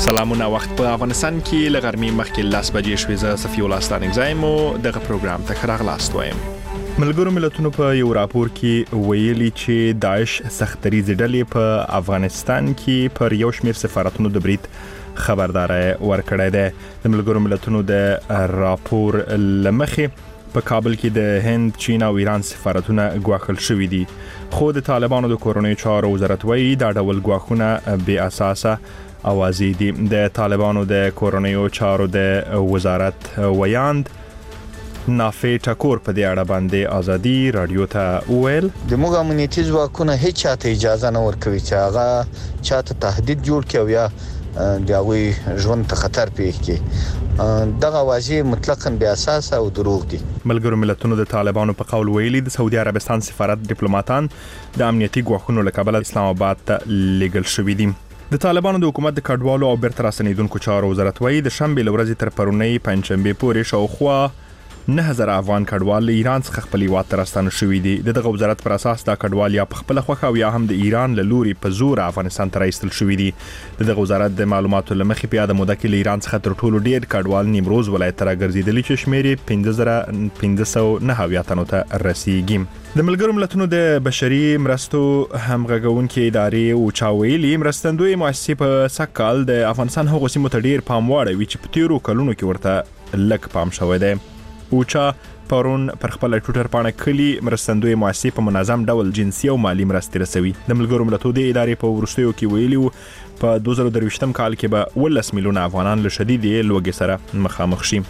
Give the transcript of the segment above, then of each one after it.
سلامونه. وخت په افغانستان کې له غرمې مخکې 10 بجې شوې. زه صفي الله ستانګزایم دغه پروګرام ته راغلاست وایم. ملګرو ملتونو په یو راپور کې ویلي چې داعش سختریزې ډلې په افغانستان کې پر یو شمېر سفارتونو د برید خبرداري ورکړې ده. د ملګرو ملتونو د راپور لمخې په کابل کې د هند، چین او ایران سفارتونه ګواښل شوي دي، خو د طالبانو د کورنیو چارو وزارت وایي دا ډول ګواښونه بې اساسه اوازې دي. د طالبانو د کورنیو چارو د وزارت ویاند نافع ټکور په دې اړه باندې ازادي رادیو ته ویل د موږ امنیتي ځواکونه هیڅ چاته اجازه نه ورکوي چې هغه چاته تهدید جوړ کړي یا د هغه ژوند ته خطر پیښ کړي. دغه واژې مطلقاً بې اساس او دروغ دي. ملګرو ملتونو د طالبانو په قول ویلي د سعودي عربستان سفارت ډیپلوماټان د امنیتي ګواښونو له کبله اسلام آباد ته لیږل شوي دي. د طالبانو د حکومت د کډوالو او بیرته راستنیدونکو چارو وزارت وایي د شنبې لورځې تر پرونی پنځشنبه پورې شاوخوا 9000 افغان کډوال ایران څخه خپل هیواد ته راستانه شوي دي. دغه وزارت پر اساس دا کډوال یا په خپل خوښه او یا هم د ایران له لوري په زور افغانستان ته راایستل شوي دي. دغه وزارت د معلوماتو لمخې په یاد موده کې ایران څخه تر ټولو ډیر کډوال نیمروز ولایت ته راګرځېدلي چې شمېر 5509 تنو ته رسیدي. د ملګرو ملتونو د بشري مرستو همغږونکې ادارې او چاویلي مرستندوی مؤسسې په سکهال د افغانستان هغو سیمو ته ډیر پام واړوي چې په تیرو کلونو کې ورته لږ پام شوی دی. اوچا پرون پر خپل ټوټر پاڼه کلی مرستندوی مؤسسې په منظم ډول جنسي او مالی مرستې رسوي. د ملګرو ملتونو د ادارې په وروستیو کې ویلي په 2023 کال کې به 10 میلیونه افغانان له شدیدې لوږې سره مخامخ شي.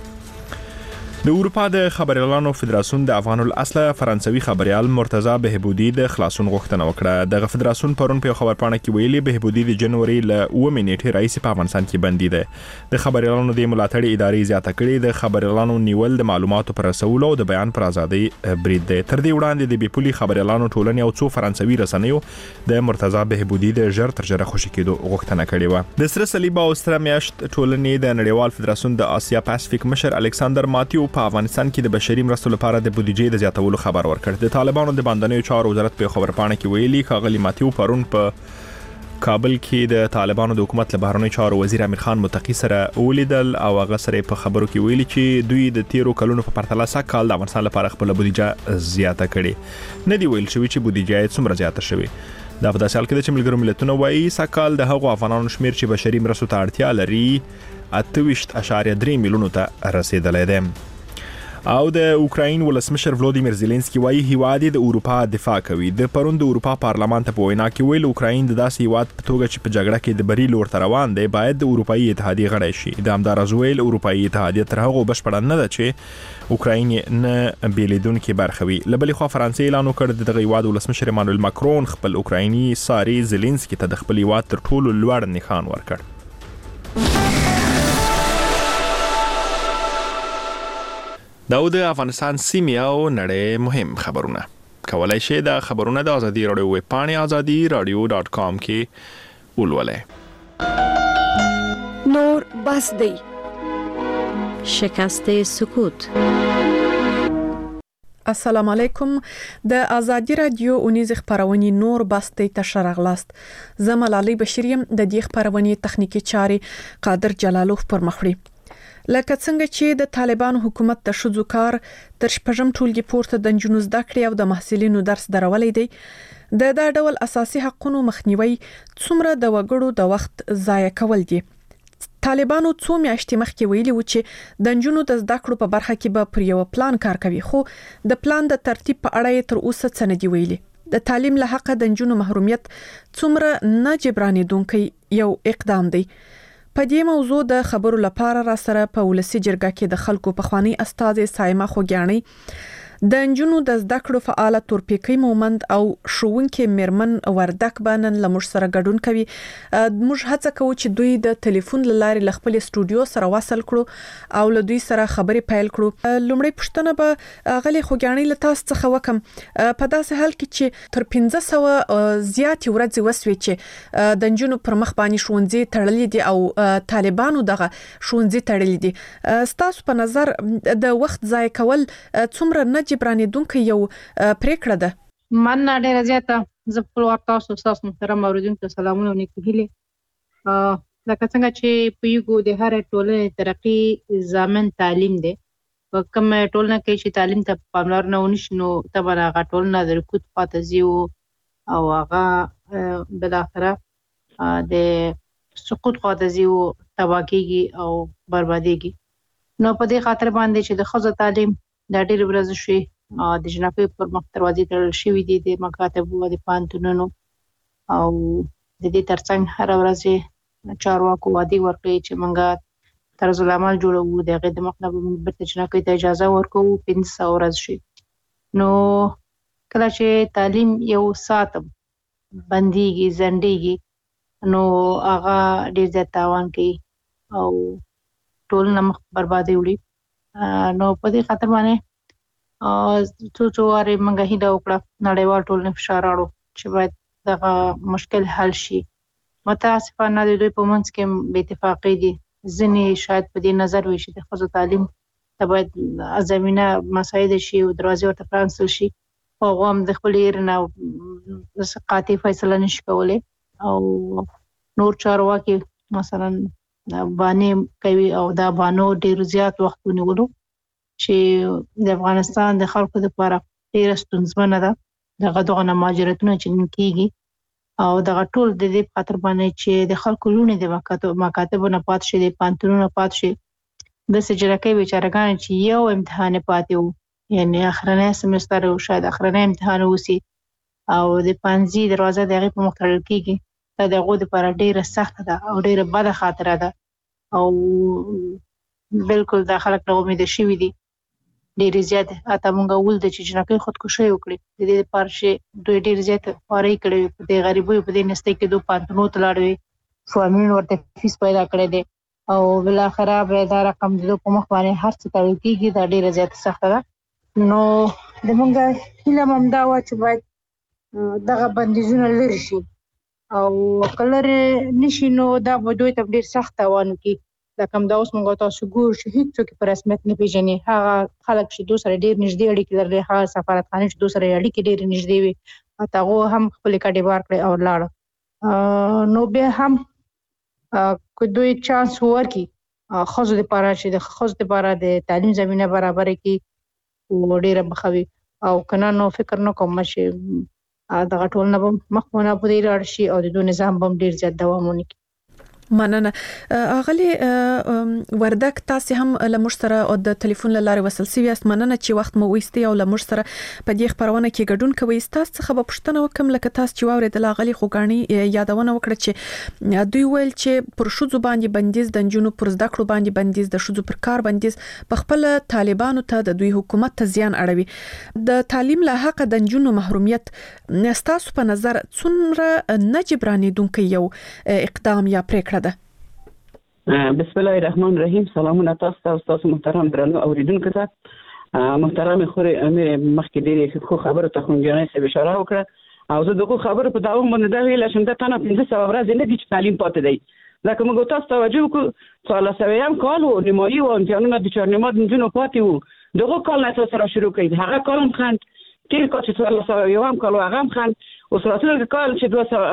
د اروپا د خبريالانو فدراسیون د افغان الاصله فرانسوي خبريال مرتضی بهبودی د خلاصون غوښتنه وکړه. د فدراسیون پرون په خبرپاڼه کې ویلي بهبودی د جنوري ل 9 نیټې رئیس په افغانستان کې بندي ده. د خبريالانو د ملاتړ ادارې زیاته کړې د خبريالانو نیول د معلوماتو پر رسولو او د بیان پر ازادي برید ده. تر دې وړاندې د بیپولي خبريالانو ټولنې او څو فرانسوي رسنیو د مرتضی بهبودی د ژر تر ژره خوشی کېدو غوښتنه کړې و. د سره صلیب او ستر میاشت ټولنې د نړیوال فدراسیون د آسیا پاسفیک مشر الکساندر ماتیو په افغانستان کې د بشري مرستو لپاره د بودیجې د زیاتولو خبر ورکړ. د طالبانو د باندنیو چارو وزارت په خبرپاڼه کې ویلي ښاغلي ماتیو پرون په کابل کې د طالبانو د حکومت له بهرنیو چارو وزیر امیر خان متقی سره ولیدل او هغه سره په خبرو کې ویلي چې دوی د تیرو کلونو په پرتله سکهال د افغانستان لپاره خپل بودیجه زیاته کړي. نه دی ویل شوی چې بودیجه څومره زیاته شوی. دا په داسې حال کې چې ملګرو ملتونو وایي سکهال د هغو افغانانو شمیر چې بشري مرستو ته اړتیا لري 28.3 میلیونو ته رسیدلی دی. او د اوکراین ولسمشر ولودیمیر زيلنسکي وايي هیواد د اروپا دفاع کوي. د پروند د اروپا پارلمان ته په وینا کې ویل اوکراین د داسې هیواد په توګه چې په جګړه کې د بری لور ته روان دی باید د اروپאי اتحادیه غړی شي. د همدارس ویل اروپאי اتحادیه تر هغه بشپړ نه ده چې اوکراین نه بیلیدونکو برخه وي. لبلې خو فرانسې اعلان وکړ د هیواد ولسمشر ایمانوئل ماکرون خپل اوکرایني ساري زيلنسکي ته د خپل هیواد تر ټولو لوړ نښان ورکړ. دا د افغانستان سیمه او نړۍ مهم خبرونه. کولای شئ د خبرونه د ازادي رادیو ویب پاڼې azadiradio.com کې ولولئ. نور بس دی شکست سکوت. السلام علیکم. د ازادي رادیو اونیز خبرونه نور بس دی ته راغلاست. زملالي بشریم د دې خبرونه تخنیکی چاري قادر جلالوف پر مخړي. لکه څنګه چې د طالبانو حکومت د شذو کار تر شپږم ټولګي پورته د جنونو زده کړې او د محصلینو درس درولې دی. د دا ډول اساسي حقوقو مخنیوي څومره د وګړو د وخت ضایع کول دي. طالبانو څو میاشتې مخکې ویلي و چې د جنونو د زده کړو په برخه کې به پر یو پلان کار کوي، خو د پلان د ترتیب په اړه تر اوسه څه نه دی ویلي. د تعلیم له حق د جنونو محرومیت څومره نه جبرانېدونکي یو اقدام دی. په دې موضوع د خبرو لپاره را سره په ولسی جرګه کې د خلکو په خواني استاد سایمه خوګیانی د انجونو د زده کړو فعال تورپیکی مومند او شوونکې میرمن وردک بانن لمر سره ګډون کوي. موږ هڅه کوو چې دوی د ټلیفون لارې ل خپل استودیو سره وصل کړو او له دوی سره خبرې پیل کړو. لومړی پښتنه به غلي خوګیانی له تاسو څخه وکم په داسې حال کې چې تر 1500 زیات ورځې وسوي چې د انجونو پر مخ باندې شونځي تړلې دي او طالبانو دغه شونځي تړلې دي. ستاسو په نظر د وخت ضایع کول څومره نه جبرانېدونکې یو پریکړه ده؟ من ډېره زیاته زه خپل تاسو محترم اوریدونکو سلامونه نیکو هیلې. لکه څنګه چې پویګو د هر ټولنې ترقی ضامن تعلیم دی. په کوم ټولنه کې چې تعلیم ته پاملرنه ونشي نو طبعا هغه ټولنه د رکود خواته ځي او هغه بالاخره د سقوط خواته ځي او تباه کېږي او بربادېږي. نو په دې خاطر باندې چې د ښځو تعلیم د ډېرې ورځې شوي د جنکیو پر مخ دروازې تړل شوي دي د مکاتبو او د پوهنتونونو او د دې ترڅنګ هره ورځ چارواکو وعدې ورکړي چې موږ طرز العمل جوړوو، د هغې د مخ نه به موږ بېرته جنکیو ته اجازه ورکوو 500 ورځ شي. نو کله چې تعلیم یو ساعت بندېږي ځنډېږي نو هغه ډېر زیات تاوان کوي او ټولنه مخ بربادي وړي. نو په دې خاطر باندې څو وارې موږ هیله وکړه نړیوال ټولنې فشار راوړو چې باید دغه مشکل حل شي. متاسفانه د دوی په منځ کې بې اتفاقۍ دي. ځینې شاید په دې نظر وي چې د ښځو تعلیم ته باید زمینه مساعده شي او دروازې ورته پرانیستل شي. هغوی هم د خپلې ایرې نه قاطع فیصله نشي کولی او نور چارواکي مثلا بانې کوي او دا بانو ډېر زیات وخت ونیولو چې د افغانستان د خلکو لپاره ډېره ستونزمنه ده. دغه مهاجرتونه چې کېږي او دغه ټول د دې په خاطر باندې چې د خلکو لوڼې د مکاتبو نه پاتې شي، د پوهنتونونو نه پاتې شي. داسې جنکۍ بیچارهګانې چې یو امتحان یې پاتې و، یعنې اخرنی سمستر او شاید اخرنی امتحان اوسي او د پانځي دروازه د هغې په مخ تړل کېږي. دا د هغوی دپاره ډېره سخته ده او ډېره بده خاطره ده او بالکل دا خلک نه امیده شوي دي ډېرې زیاتې. حتی موږ ولده چې جنکۍ خودکشي وکړي د دې لپاره چې دوی ډېر زیات خوارۍ کړې وي، په دې غریبیو په دې نستۍ کې دوی پوهنتونونو ته لاړې وي، فاملونه ورته فیس پیدا کړی دی او بالاخره به دا رقم د دوی په مخ باندې هر څه تړل کېږي. دا ډېره زیاته سخته ده. نو د موږ هیله هم همدا وه چې باید دغه بندیزونه لرې شي او که لرې نه شي نو دا به دوی ته ډېر سخت تاوان وکړي. لکه همدا اوس موږ تاسو ګورو چې هېڅوک په رسمیت نه پېژني. هغه خلک چې دوی سره ډېر نږدې اړیکې لري، هغه سفارتخانې چې دوی سره اړیکې ډېرې نږدې وي، حتی هغوی هم خپلې کډې بار کړې او لاړه. نو بیا هم که دوی چانس ورکړي ښځو دپاره چې د ښځو دپاره د تعلیم زمینه برابره کړي او ډېره ښه وي، او که نه نو فکر نه کوم چې دغه ټولنه به مخ په نابودۍ لاړ شي او د دوی نظام به هم ډېر زیات دوام ونه کړي. مننه. اغلی وردک تاسو هم لمر سره او د ټلیفون لاره وصل سوي است. مننه چې وخت مو وېستي او لمر سره په دې خبرونه کې ګډون کوي. تاسو څخه به پوښتنه وکم لکه تاسو چې واورېدل اغلی خوګانی یادونه وکړه چې دوی ویل چې پر شوزو باندې بندیز، د جنونو پر زده کړو باندې بندیز، د شوزو پر کار بندیز په خپل طالبانو ته د دوی حکومت ته زیان اړوي. د تعلیم له حق د جنونو محرومیت تاسو په نظر څومره نه جبرانېدونکی یو اقدام یا پریکړه ده؟ بسم الله الرحمن الرحیم. سلامونه تاسو ته او تاسو محترم درنو اوریدونکو ته. محترم خوري امیر مخکې ډېرې ښه خبرو ته خوندیانې صاحب اشاره وکړه او زه دغه خبرو په داوم باندې دا ویل چې دا تنه 1500 ورځې نه دي چې تعلیم پاتې دی. لکه موږ تاسو توجه وکړو 1400 کال و نیمایي و امتحانونه د چهارنیمه د نجونو پاتې وو. دغه کال نه تاسو را شروع کړئ. هغه کال هم خند تیر کال چې 1401 کال هغه هم خند او راتلونکي کال چې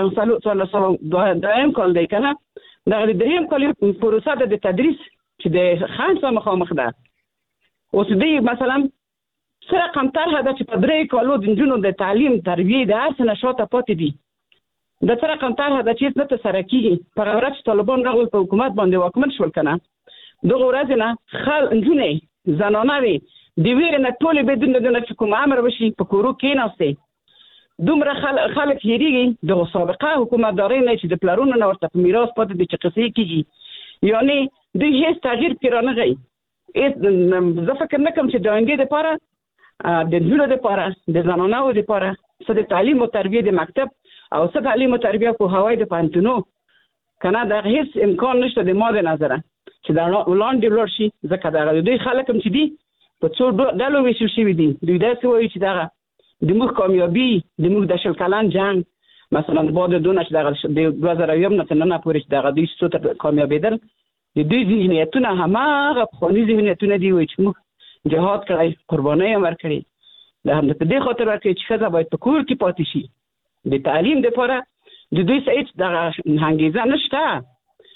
2022 کال دی کنه دا د دریم کال پروسه د تدریس چې د خان سره مخامخ ده. اوس دې مثلا سره رقم طرحه ده چې په درې کالو د نجونو د تعلیم تربیه د هر څه نه شاته پاتې دي. د سره رقم طرحه ده چې نه تسره کیږي. په ورځ چې طالبان راغلل په حکومت باندې واکمن شول کنه دغه ورځ نه نجونې زنانه وي د ویرې نه ټولې بدون د چې کوم امر وشي په کورو کې ناستې دومره خلک هېریږي د سابقه حکومتدارۍ نه چې د پلرونو نه ورته په میراث پاتې دي چې قصې کېږي. یعنې دوی هېڅ تغییر پرې رانغی. زه فکر نه کوم چې د آیندې دپاره د نجونو دپاره د زنانو دپاره څه د تعلیم او تربیې د مکتب او څه تعلیم او تربیه پوهاوی د پوهنتونو که نه دغه هېڅ امکان نشته د ما د نظره چې دا وړاندې ولاړ شي. ځکه دغه دوی خلک هم چې دي په څو ډلو ویشل شوي دي. دوی داسې وایي چې دغه د موږ کامیابي د موږ د شل کلن جنګ مثلا بعد دونه چې دغه د 2001 نه تر ننه پورې چې دغه دوی څو تر کامیابېدل د دوی ذهنیتونه هماغه پخواني ذهنیتونه دي وایي چې موږ جهاد کړی، قربانۍ یې ورکړې. دا هم په دې خاطر ورکړي چې ښځه باید په کور کې پاتې شي. د تعلیم دپاره د دوی څه هېڅ دغه انګېزه نشته.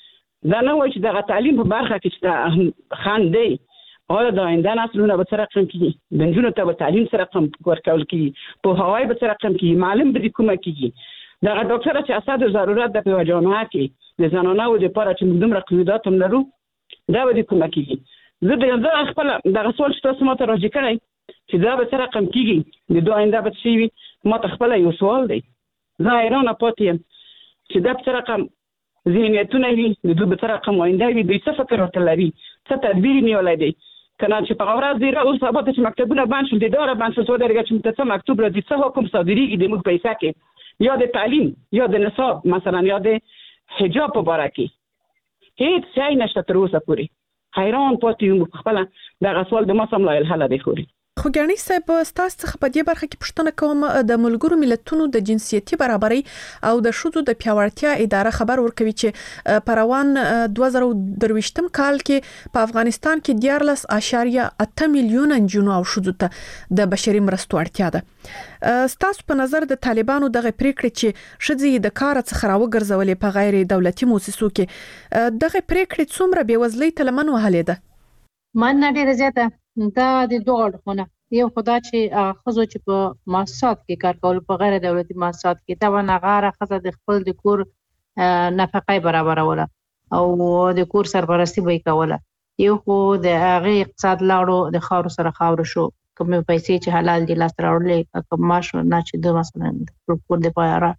دا نه وایي چې دغه تعلیم په برخه کې چې خان دی او د آینده نسلونه به څه رقم کېږي، د نجونو ته به تعلیم څه رقم ورکول کېږي، پوهاوی به څه رقم کېږي، معلم به د کومه کېږي. دغه ډاکټره چې اساسي ضرورت د په جامعه کې د زنانو لپاره چې موږ دومره قیودات هم لرو دا به د کومه کېږي. زه خپل دغه سوال چې تاسو ماته راجع کړی چې دا به څه رقم کېږي، د دوه آینده به څه وي، ماته خپل یو سوال دی. زه حیرانه پاتې یم چې دا څه رقم ذهنیتونه وي، د دوی به څه رقم آینده وي، دوی څه فکر ورته لري، څه تدبیر نیولی دی. کنه چې په ورځ دی اوس سبا ته چې مکتبونه بند شول، د اداره بند شول، څو درګه چې موږ ته مکتوب راځي، څه حکم صادریږي د موږ پیسې کې، یا د تعلیم یا د نصاب مثلا یا د حجاب په باره کې هیڅ ځای نشته تر اوسه پورې. حیران پاتې یم خپل دغه سوال د ما سم لا الحل دی خوري. خو ګڼي صاحب ستاسو څخه په دې برخه کې پوښتنه کوم، د ملګرو ملتونو د جنسيتي برابرۍ او د ښځو د پیاوړتیا اداره خبر ورکوي چې په روان 2023 کال کې په افغانستان کې 14.8 میلیونه نجونو او ښځو ته د بشري مرستو اړتیا ده. ستاسو په نظر د طالبانو دغه پریکړه چې ښځې د کار څخه راوګرځولې په غیر دولتي مؤسسو کې دغه پریکړه څومره بېوزلۍ ته لمن وهلې ده؟ من ډیره زیاته دا د دوه اړخونه، یو خدا چې ښځو چې په مؤسسات کې کار کول، په غیر دولتي مؤسسات کې طبعا هغه ښځه د خپل د کور نفقه برابروله او د کور سرپرستی به کوله. یو خو د هغه اقتصاد لاړو د خاور سره خاور شو، کوم پیسې چې حلال دي لاس راوړلې، کوم معاش نه چې د مثلا د کور د پایره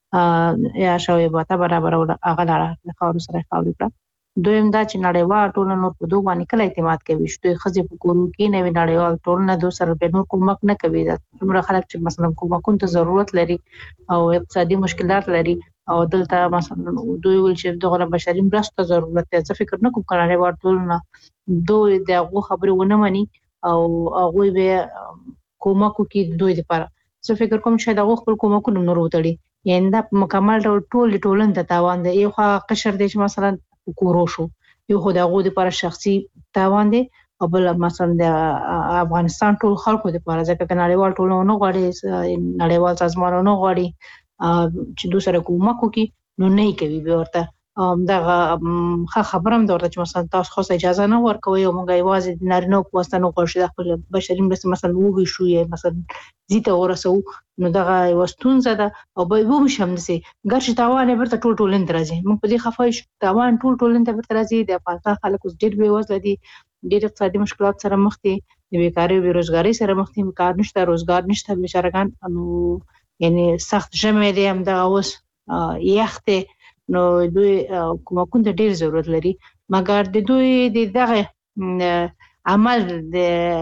یا شوی به برابروله هغه لاړه د خاور سره خاور کړه. دویم دا چې نړیوال ټولنه نور په دوه باندې کله اعتماد کوي چې ښځې په کورونو کې نوې نړیوال ټولنه دوه سره به نور کومک نه کوي. دا څومره خلک چې مثلا کومکونو ته ضرورت لري او اقتصادي مشکلات لري او دلته مثلا دوی ول چې دغه بشري مرستو ضرورت دی. څه فکر نه کوم نړیوال ټولنه دوی دغه خبرې ونه مني او هغه به کومکو کې دوی لپاره څه فکر کوم چې دغه خپل کومکونو نور وتړي، یعنی دا مکمل ټولنه ته تاوان دی. یو قشر دی چې مثلا کورو شو، یو خو دغه د لپاره شخصي تاوان دی او بل مثلا د افغانستان ټول خلکو لپاره، ځکه نړیوال ټولنه نه غواړي، نړیوال سازمانونه نه غواړي چې دوی سره کومک وکړي، نو نه کوي به ورته. دغه خبرم درته چې مثلا تاسو خو اجازه نه ورکوي او موږ یوازې د نارینه په واسطه نه غواړو د خپل بشري مرستې مثلا وګړي شو یا مثلا زیته ورسو، نو دغه وستونزه ده او به وو مشم نسي ګرځي تاوان ورته ټول درځي. موږ په دې خفای شو تاوان ټول ورته راځي. د افغانستان خلک اوس ډېر بېوزله دي، ډېر اقتصادي مشکلات سره مخ دي، د بیکاری او بیروزګاری سره مخ دي، کار نشته، روزګار نشته، بیچارهګان نو یعنی سخت ژمه دي هم دغه اوس یخته، نو دوی کومکون ته ډیر ضرورت لري، مګر د دوی د دغه عمل د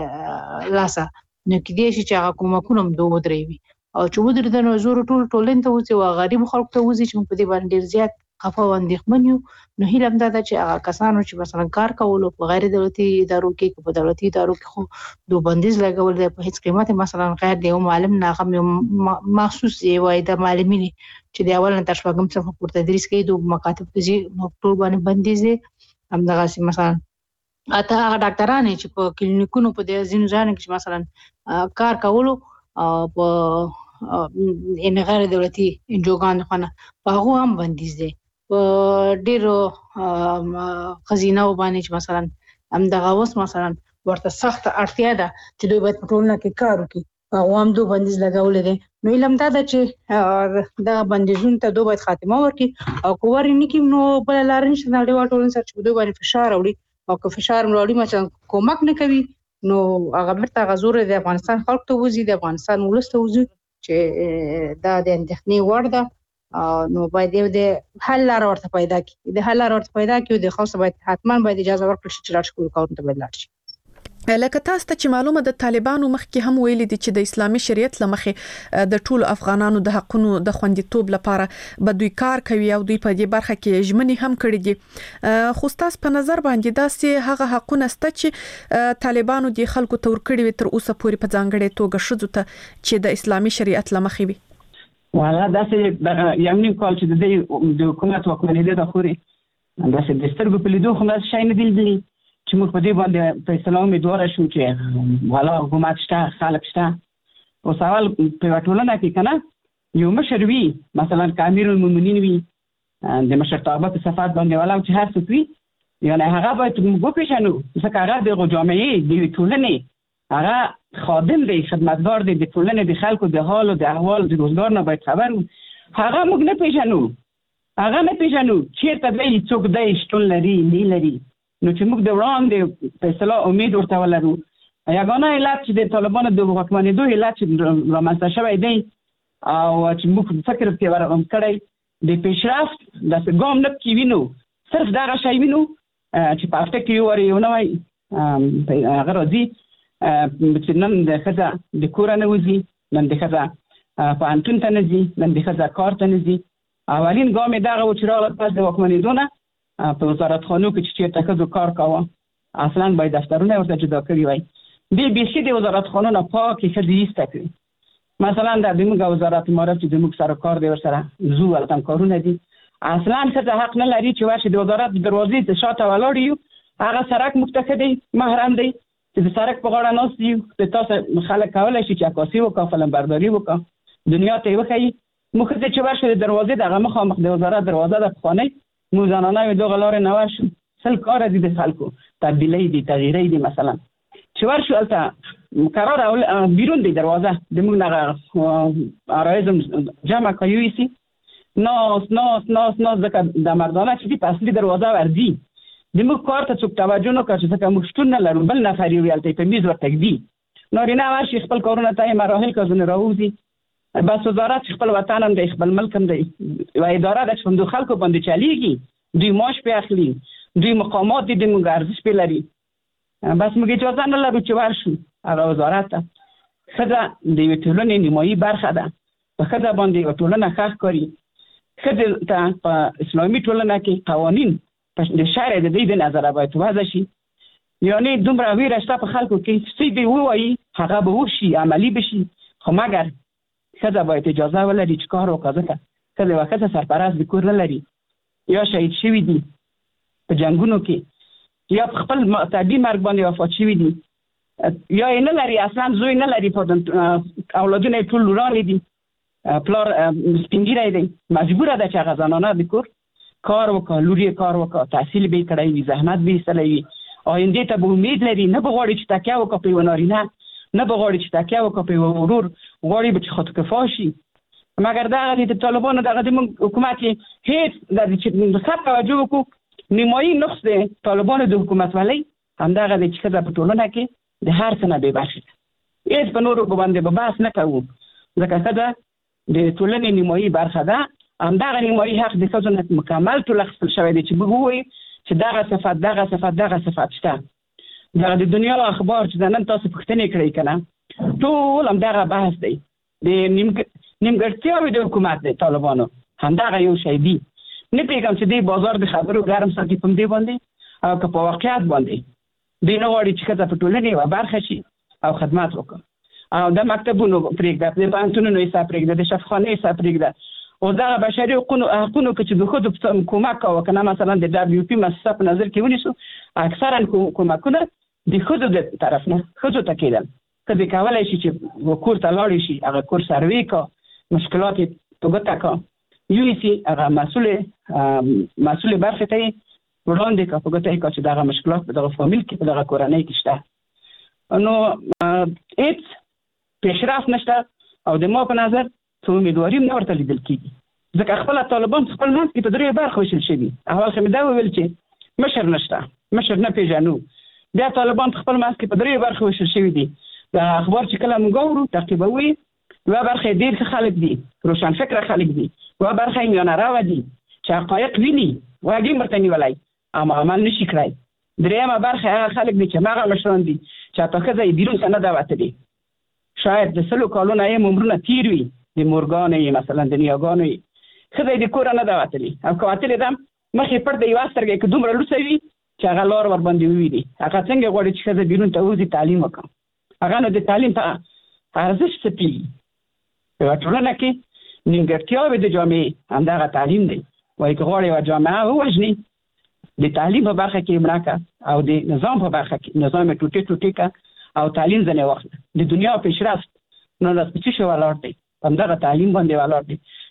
لاسه نو کې دي چې هغه کومکونه هم دوه درېوي او چې ودرې د نظر ټولن ته وځي او غریب خلک ته وځي چې په دې باندې ډیر زیات خفه و اندېښمن یو. نو هیله هم ده چې هغه کسانو چې مثلا کار کول په غیر دولتي ادارو کې، په دولتي ادارو کې خو دوه بندیز لګول دی په هیڅ قیمت، مثلا غیر دی معلم ناغم مخصوص یوای د معلمین چې د اول نه تر شپږم صفحه پورته تدریس کوي، دوه مکاتب ته ټول باندې بندیز دی. همدغه مثلا اته هغه ډاکټران چې په کلینیکونو په دې ځینو ځای کې مثلا کار کولو په ان غیر دولتي انجوګان خونه په هغه هم بندیز دی. په ډیرو خزینه باندې چې مثلا همدغه اوس مثلا ورته سخت اړتیا ده چې دوی باید په ټولنه کې کار وکړي، هغه هم دوه بندیز لګول دي. نو علم دا ده چې دا بندیزونه ته دوی باید خاتمه ورکړي او کوور نه کې نو بل لار نشته نړیوال ټولنه سره چې دوی باندې فشار راوړي او که فشار راوړي مثلا کومک نه کوي نو هغه برته غزور د افغانستان خلک ته وځي، د افغانستان ولست وځي چې دا د اندېښنې وړ ده. نو باید یو د حل لار ورته پیدا کړي، د حل لار ورته پیدا کړي، د خاصه باید حتما باید اجازه ورکړي چې لاړ شي کارونه ته بدل شي. لکه تاسو ته چې معلومه د طالبانو مخکې هم ویلي دي چې د اسلامي شریعت لمخې د ټولو افغانانو د حقونو د خوندیتوب لپاره به دوی کار کوي او دوی په دې برخه کې ژمنې هم کړې دي. خو تاسو په نظر باندې داسې هغه حقونه شته چې طالبانو د خلکو تور کړی وي تر اوسه پورې په ځانګړې توګه شذو ته چې د اسلامي شریعت لمخې وي؟ والا داسې یمنی کال چې د حکومت وکړې ده خوري داسې د سترګو په لیدو خو نه شي نه دي چې موږ په دې باندې فیصله امیدواره شو چې والا حکومت شته، خلک شته. او سوال په ټولنه کې کنه یو مشر وي مثلا امیر المؤمنین وي د مشرتابه په صفات باندې ولاو چې هر څه وي یعنی هغه باید موږ وپېژنو ځکه هغه د جامعې د ټولنې هغه خادم دی خدمتګار دی د ټولنې د خلکو د حال او د احوال د روزګار نه باید خبر هغه موږ نه پېژنو چیرته دی څوک دی شتون لري نه لري نو چې موږ د وړاندې په اصطلاح امید ورته ولرو یګانه علت چې د طالبانو د واکمنېدو علت چې رامنځته شوی دی او چې موږ فکر کې ورغم کړی د پیشرفت د ګام نه کې وینو صرف دا شی وینو چې په هفته کې یو نوی هغه راځي چې نن د ښځه د کور نه وځي نن د ښځه پوهنتون ته نه ځي نن د ښځه کار ته نه ځي اولین ګام یې دغه و چې راغله پس د واکمنېدو نه په وزارتخانو کې چې چېرته ښځو کار کاوه اصلا باید دفترونه ورته جدا کړي وای دې بیخي د وزارتخانو نه پاکې ښځې ایسته کړي مثلا د زموږ وزارت امارت چې زموږ سره کار دی ورسره زو هلته کارونه دي اصلا ښځه حق نه لري چې ورشي د وزارت دروازې ته شاته ولاړ یو هغه سړک مفتخ دی محرم دی چې د سړک په غاړه ناست یو د تاسو خلک کولی شي چې عکاسي وکړه فلمبرداري وکړه دنیا ته یې وښیي موږ ښځې چې ورشو د دروازې دغه مخامخ د وزارت دروازه ده پخوانۍ موږ زنانه یې دغه لارې نه ورشو 100 کاره دي د خلکو تبدیلۍ دي تغییرۍ دي مثلا چې ورشو هلته قرار بیرون دی دروازه د موږ دغه عرایزم جمع که یویسي ناس ځکه د مردانه چې دي په اصلي دروازه ورځي د موږ کار ته څوک توجه نه کړ چې ځکه موږ شتون نه لرو بل نفر یو هلته په میز ورته ږدي نارینه ورشي خپل کارونه ته یې مراحل کارونه راوځي بس وزارت خپل وطن هم دی خپل ملک هم دی یوه اداره ده چې په خلکو باندې چلیږي دوی معاش پې اخلي دوی مقامات دي د موږ ارزش پې لري بس موږ اجازه نه لرو چې ورشو هغه وزارت ته ښځه د یوې ټولنې نیمایي برخه ده په ښځه باندې یوه ټولنه ښه ښکاري ښځې ته په اسلامي ټولنه کې قوانین د شرع د دې د نظره باید وضع شي یعنې دومره ویره شته په خلکو کې څه دې ووایي هغه به وشي عملي به شي خو مګر ښځه باید اجازه ولري چې کار وکړه ځکه ښځه یوه ښځه سرپرست د کور نه لري یا شهید شوي دي په جنګونو کې یا په خپل طبیعي مرګ باندې وفات شوي دي یا یې نه لري اصلا زوی نه لري اولادونه یې ټول لورانې دي پلار سپین ږیری دی مجبوره ده چې هغه زنانه د کور کار وکړه لور یې کار وکړه تحصیل به یې کړی وي زحمت به یې ایستلی وي آیندې ته به امید لري نه به غواړي چې تکیه وکړه په یوه نارینه نه به غواړي چې تکیه وکړه په یوه ورور غواړي به چې خودکفا شي مګر دغه د طالبانو دغه د حکومت یې هېڅ چې ښه توجه وکړو نیمایي نقص د طالبانو د حکومت ولۍ همدغه دی چې ښځه په ټولنه کې د هر څه نه بېبرخې ده هېڅ په نورو باندې به بحث نه کوو ځکه ښځه د ټولنې نیمایي برخه ده همدغه نیمایي حق د ښځو نه مکمل ټول اخیستل شوی دی چې موږ ووایو چې دغه صفت شته دغه د دنیا اخبار چې نن تاسو پوښتنې کړئ که نه ټول همدغه بحث دی د نیمګړتیاوې د حکومت دی طالبانو همدغه یو شی دی نه پوهېږم چې دی بازار د خبرو ګرم ساتي په همدې باندې او که په واقعیت باندې دوی نه غواړي چې ښځه په ټولنې یوه برخه شي او خدمت وکړي او د مکتبونو پرېږده د پوهنتونونو حصه پرېږده د شفاخانې حصه پرېږده او دغه بشري حقونو کې چې د ښځو کومک کوه که نه مثلا د WP مؤسسه په نظر کې ونیسو اکثرا کومکونه د ښځو د طرف نه ښځو ته کېدل ښځې کولی شي چې کور ته لاړې شي هغه کور سروې کړه مشکلات یې په ګوته کړه یوسي هغه مسؤلې برخې ته یې وړاندې کړه په ګوته یې کړه چې دغه مشکلات په دغه فامیل کې په دغه کورنۍ کې شته نو هېڅ پیشرفت نشته او د ما په نظر څه امیدواري هم نه ورته لیدل کېږي ځکه خپله طالبان خپل منځ کې په درېیو برخو ویشل شوي اول خو مې دا وویل چې مشر نشته مشر نه پېژنو بیا طالبان په خپل منځ کې په درېیو برخو ویشل شوي دي د اخبار چې کله موږ اورو تعقیبوي یوه برخه یې ډېر ښه خلک دي روشنفکره خلک دي یوه برخه یې میانه روه دي چې حقایق ویني غوږ یې ورته نیولی اما عمل نشي کړی درېیمه برخه هغه خلک دي چې هماغه مشران دي چې حتی ښځه یې بیرون ته نه ده وتلې شاید د 100 کالونه یې عمرونه تیر وي د مورګانو یې مثلا د نیاګانو یې ښځه یې د کوره نه ده وتلې او که وتلې ده مخې پټ د یوه سترګه کې دومره لوڅه وي چې هغه لار ورباندې وویني هغه څنګه غواړي چې ښځه بیرون ته وځي تعلیم وکړي هغه نو د تعلیم په ارزښت څه پوهېږي په یوه ټولنه کې نیمګړتیاوې د جامعې همدغه تعلیم دی وایي که غواړي یوه جامعه ووژني د تعلیم په برخه کې مړه کړه او د نظام په برخه کې نظام یې ټوټې کړه او تعلیم ځنې واخله د دنیا پیشرفت نو د څه شی ولاړ دی همدغه تعلیم باندې ولاړ دی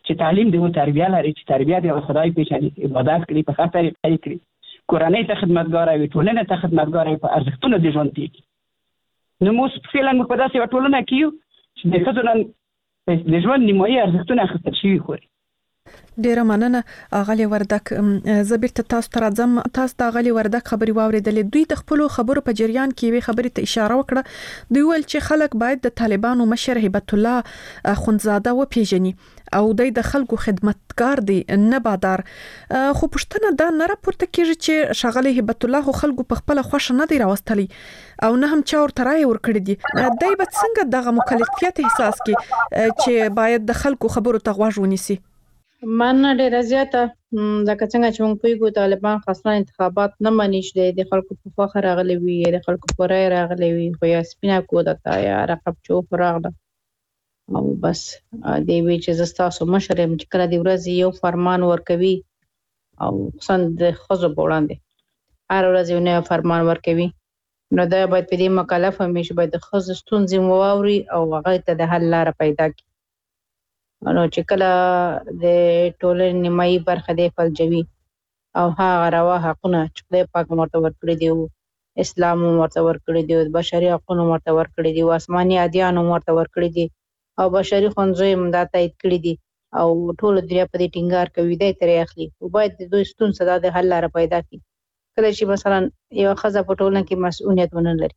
چې تعلیم دی او تربیه لري، چې تربیه دی او خدای پیژني، عبادت کړي، په خاطر یې کړي، کورنۍ ته خدمتګار وي، ټولنې ته خدمتګار وي، په ارزښتونو د ژوند کې. نو موږ فعلا په داسې یوه ټولنه کې یو چې د ښځو نن د ژوند نیمایي ارزښتونه اخیستل شوي خوري. ډیره مننه اغلی وردک. زه بیرته تاسو ته راځم. تاسو د اغلی وردک خبري واوریدلې. دوی د خپل خبرو په جریان کې وی خبرې ته اشاره وکړه. دوی ول چې خلک باید د طالبانو مشر هبت الله اخوندزاده و پیژني او د خلکو خدمتګار دی نه بادار. خو پښتنه دا نه راپورته کیږي چې شغله هبت الله خلکو په خپل خوښ نه دی راوستلی او نه هم چا ورته رائے ورکړي دي. دای به څنګه دغه مکلفیت احساس کی چې باید د خلکو خبرو ته غوږ ونیسي؟ من ډیره زیاته لکه څنګه چې موږ پوهیږو طالبان خاصه انتخابات نه مني چې د خلکو په خوښه راغلي وي، د خلکو په رای راغلي وي، خو یا سپینه کوده تا یا رقب چوپ راغله او بس دی وی چې زستاسو مشر يم چې کله دی ورځ یو فرمان ورکوي او خصوصا د خزو په وړاندې هر ورځ یو نوی فرمان ورکوي، نو دا باید په دې مکلف هم شي، باید د خزو ستونزې واوري او هغه ته د حل لاره پیدا کړي. نو چې کله د ټولنې نیمایي برخه دی فلجوي او هغه روا حقونه چې خدای پاک ورته ورکړي دي، اسلام ورته ورکړي دي، بشري حقونه ورته ورکړي دي، آسماني ادیان ورته ورکړي دي او بشري ښوونځي هم دا تایید کړي دي او ټول دنیا په دې ټینګار کوي دی ترې اخلي. او باید د دوی ستونزې د حل لاره پیدا کړي. کله چې مثلا یو ښځه په ټولنه کې مسؤلیت ونه لري،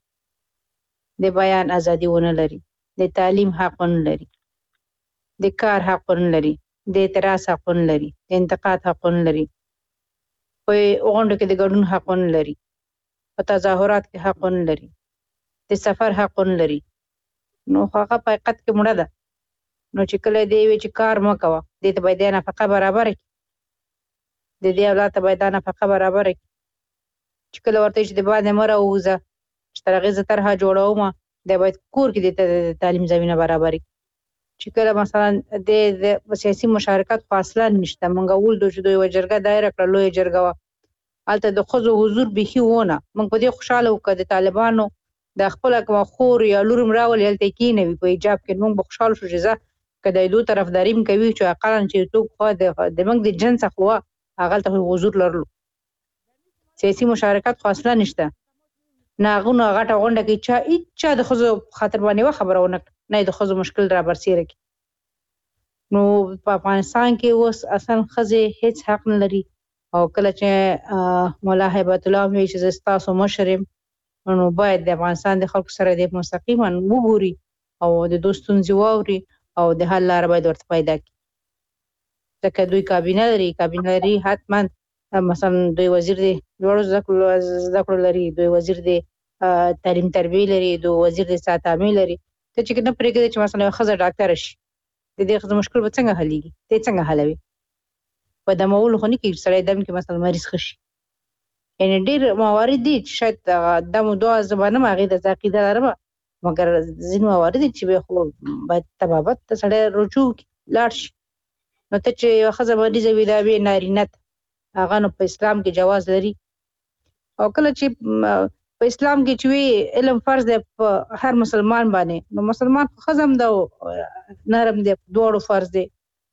د بیان ازادي ونه لري، د تعلیم حق ونه لري، د کار حق لري، د اعتراض حق لري، د انتقاد حق لري، په غونډو کې د ګډون حق لري، په تظاهرات کې حق لري، د سفر حق لري، نو هغه په حقیقت کې مړه ده. نو چې کله دی وی چې کار مو کوه، د ته باید نفقه برابر کړي، د دې اولاد ته باید نفقه برابر کړي. چې کله ورته چې د باندې مره ووزه چې تر هغې زه طرحه جوړوم، دی باید کور کې د تعلیم زمینه برابر کړي. چې کله مثلا د سیاسي مشارکت فاصله نشته، موږ ولدو چې دوی یوه جرګه دایره کړه، لویه جرګه وه، هلته د ښځو حضور بیخي ونه. موږ په دې خوشحاله وو که د طالبانو د خپله کومه خور یا لور هم راولي هلته یې کښېنوي په حجاب کې، موږ به خوشحاله شو چې زه که د دو طرفداري هم کوي چې اقلا چې څوک د موږ د جنس څخه وه هغه هلته حضور لرلو. سیاسي مشارکت فاصله نشته، نه هغونه غټه غونډه کې چا هېچا د ښځو خاطر باندې یوه خبره ونه کړه، نه د ښځو مشکل را برسېره کړي. نو په افغانستان کې اوس اصلا ښځې هیڅ حق نه لري. او کله چې مولا هیبت الله وایي چې زه ستاسو مشر یم، نو باید د افغانستان د خلکو سره د مستقیما وګوري او د دوی ستونزې واوري او د حل لاره باید ورته پیدا کړي. ځکه دوی کابینه لري حتما، مثلا دوی وزیر د لوړو زده کړو لري، دوی وزیر د تعلیم تربیه لري، دوی وزیر د صحت عامه لري. ته چې نه پرېږدي چې مثلا یوه ښځه ډاکټره شي، د دې ښځې مشکل به څنګه حلېږي؟ ته یې څنګه حلوي؟ په دمولو خو نه کېږي، سړی دم کې مثلا مریض ښه شي. یعنې ډېر موارد دي چې شاید دم و دعا زه به نه یم هغې ته زه عقیده لرم، مګر ځینې موارد دي چې بیا خو باید طبابت ته سړی رجوع وکړي، لاړ شي. نو ته چې یوه ښځه مریضه وي دا بیا نارینه ته هغه نو په اسلام کې جواز لري. او کله چې په اسلام کې چې وی علم فرض دی په هر مسلمان باندې، نو مسلمان خو ښځه هم ده نرم دی، دواړو فرض دی.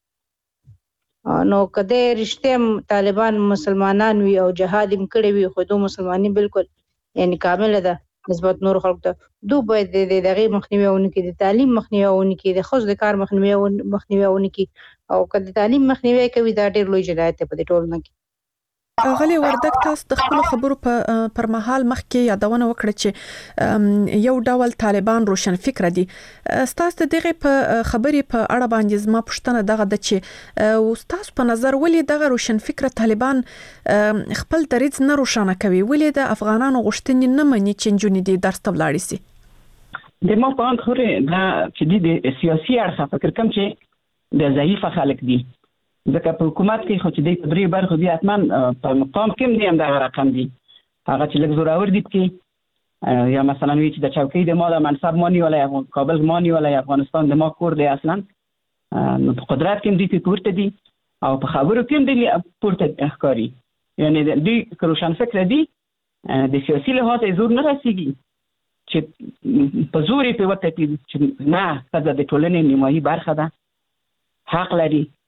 نو که دی رښتیا طالبان مسلمانان وي او جهاد هم کړی وي، خو دو مسلماني بالکل یعنی کامله ده نسبت نورو خلکو ته، دو باید د هغې مخنیوی ونه کړي، د تعلیم مخنیوی ونه کړي، د ښځو د کار مخنیوی ونه کړي. او که د تعلیم مخنیوی کوي دا ډېر لوی جنایت دی په دې ټولنه کې. غلی وردک تاسو د خپل خبرو پر مهال مخکې یادونه وکړه چې یو ډول طالبان روشن فکر دي. تاسو دغه په خبرې په اړه باندې زما پوښتنه دغه د چې تاسو په نظر ولې دغه روشن فکر طالبان خپل دریځ نه روښانه کوي؟ ولې د افغانانو غوښتنې نه مني چې نجونې دې درس ته ولاړې سي؟ د ما په اند خو دا چې د سیاسي اړخه فکر کوم چې د ضعیفه خلک دي، ځکه په حکومت کې خو چې دی په درې برخو دي حتما په مقام کې هم دي همدغه رقم دي. هغه چې لږ زورور دي پکې، یا مثلا وایي چې د چوکۍ د ما د منصب ما نیولی، کابل ما نیولی، افغانستان د ما کور دی اصلا. نو په قدرت کې هم دوی پې پورته دي او په خبرو کې هم دوی پورته ښکاري. یعنې دوی که روشن فکره دي، د سیاسي لحاظ یې زور نه رسېږي چې په زور یې پې وتپي چې نه ښځه د ټولنې نیمایي برخه ده، حق لري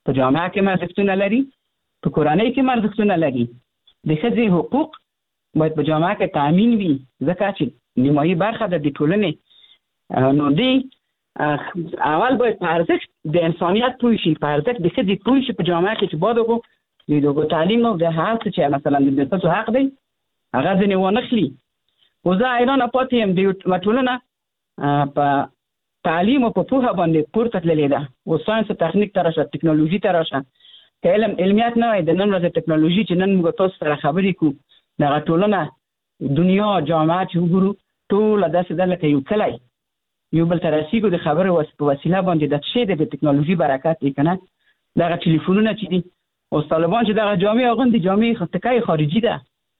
په جامعه کې ارزښتونه لري، په کورنۍ کې ارزښتونه لري. د ښځې حقوق باید په جامعه کې تامین وي، ځکه چې نیمایي برخه د ټولنې. نو دی اول باید په ارزښت د انسانیت پوه شي، په ارزښت د ښځې پوه شي په جامعه کې چې باید د تعلیم او د هر څه چې مثلا د ښځو حق دی هغه ځینې ونه خلي. خو زه حیرانه پاتې یم د ټولنه په تعلیم او په پوهه باندې پورته تللې ده. او ساینس او تخنیک ته راشه، ټکنالوژي ته راشه، که علمیت نه وای د نن ورځې ټکنالوژي چې نن موږ تاسو سره خبرې کوو، دغه ټولنه دنیا جامعه چې وګورو ټوله داسې ده لکه یو کلی یو بل ته رسېږو د خبرو په وسیله باندې. د څه د ټکنالوژي برکت دی که نه؟ دغه ټلیفونونه چې دي اوس طالبان چې دغه جامې اغوندي، جامې ټکۍ خارجي ده.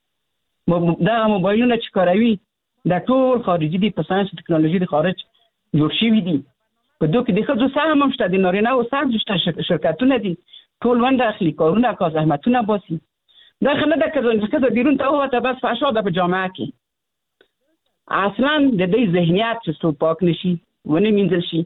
دغه موبایلونه چې کاروي دا ټول خارجي دي، په ساینس او ټکنالوژي د خارج جوړ شوي دي. په دوی کې د ښځو سهم هم شته، د نارینه‌و سهم شته، شرکتونه دي، ټول ونډه اخلي، کارونه کار زحمتونه باسي. دا خو نه ده که ښځه بیرون ته ووته بس فحشا ده په جامعه کې. اصلا د دوی ذهنیت چې څوک پاک نشي ونه مینځل شي،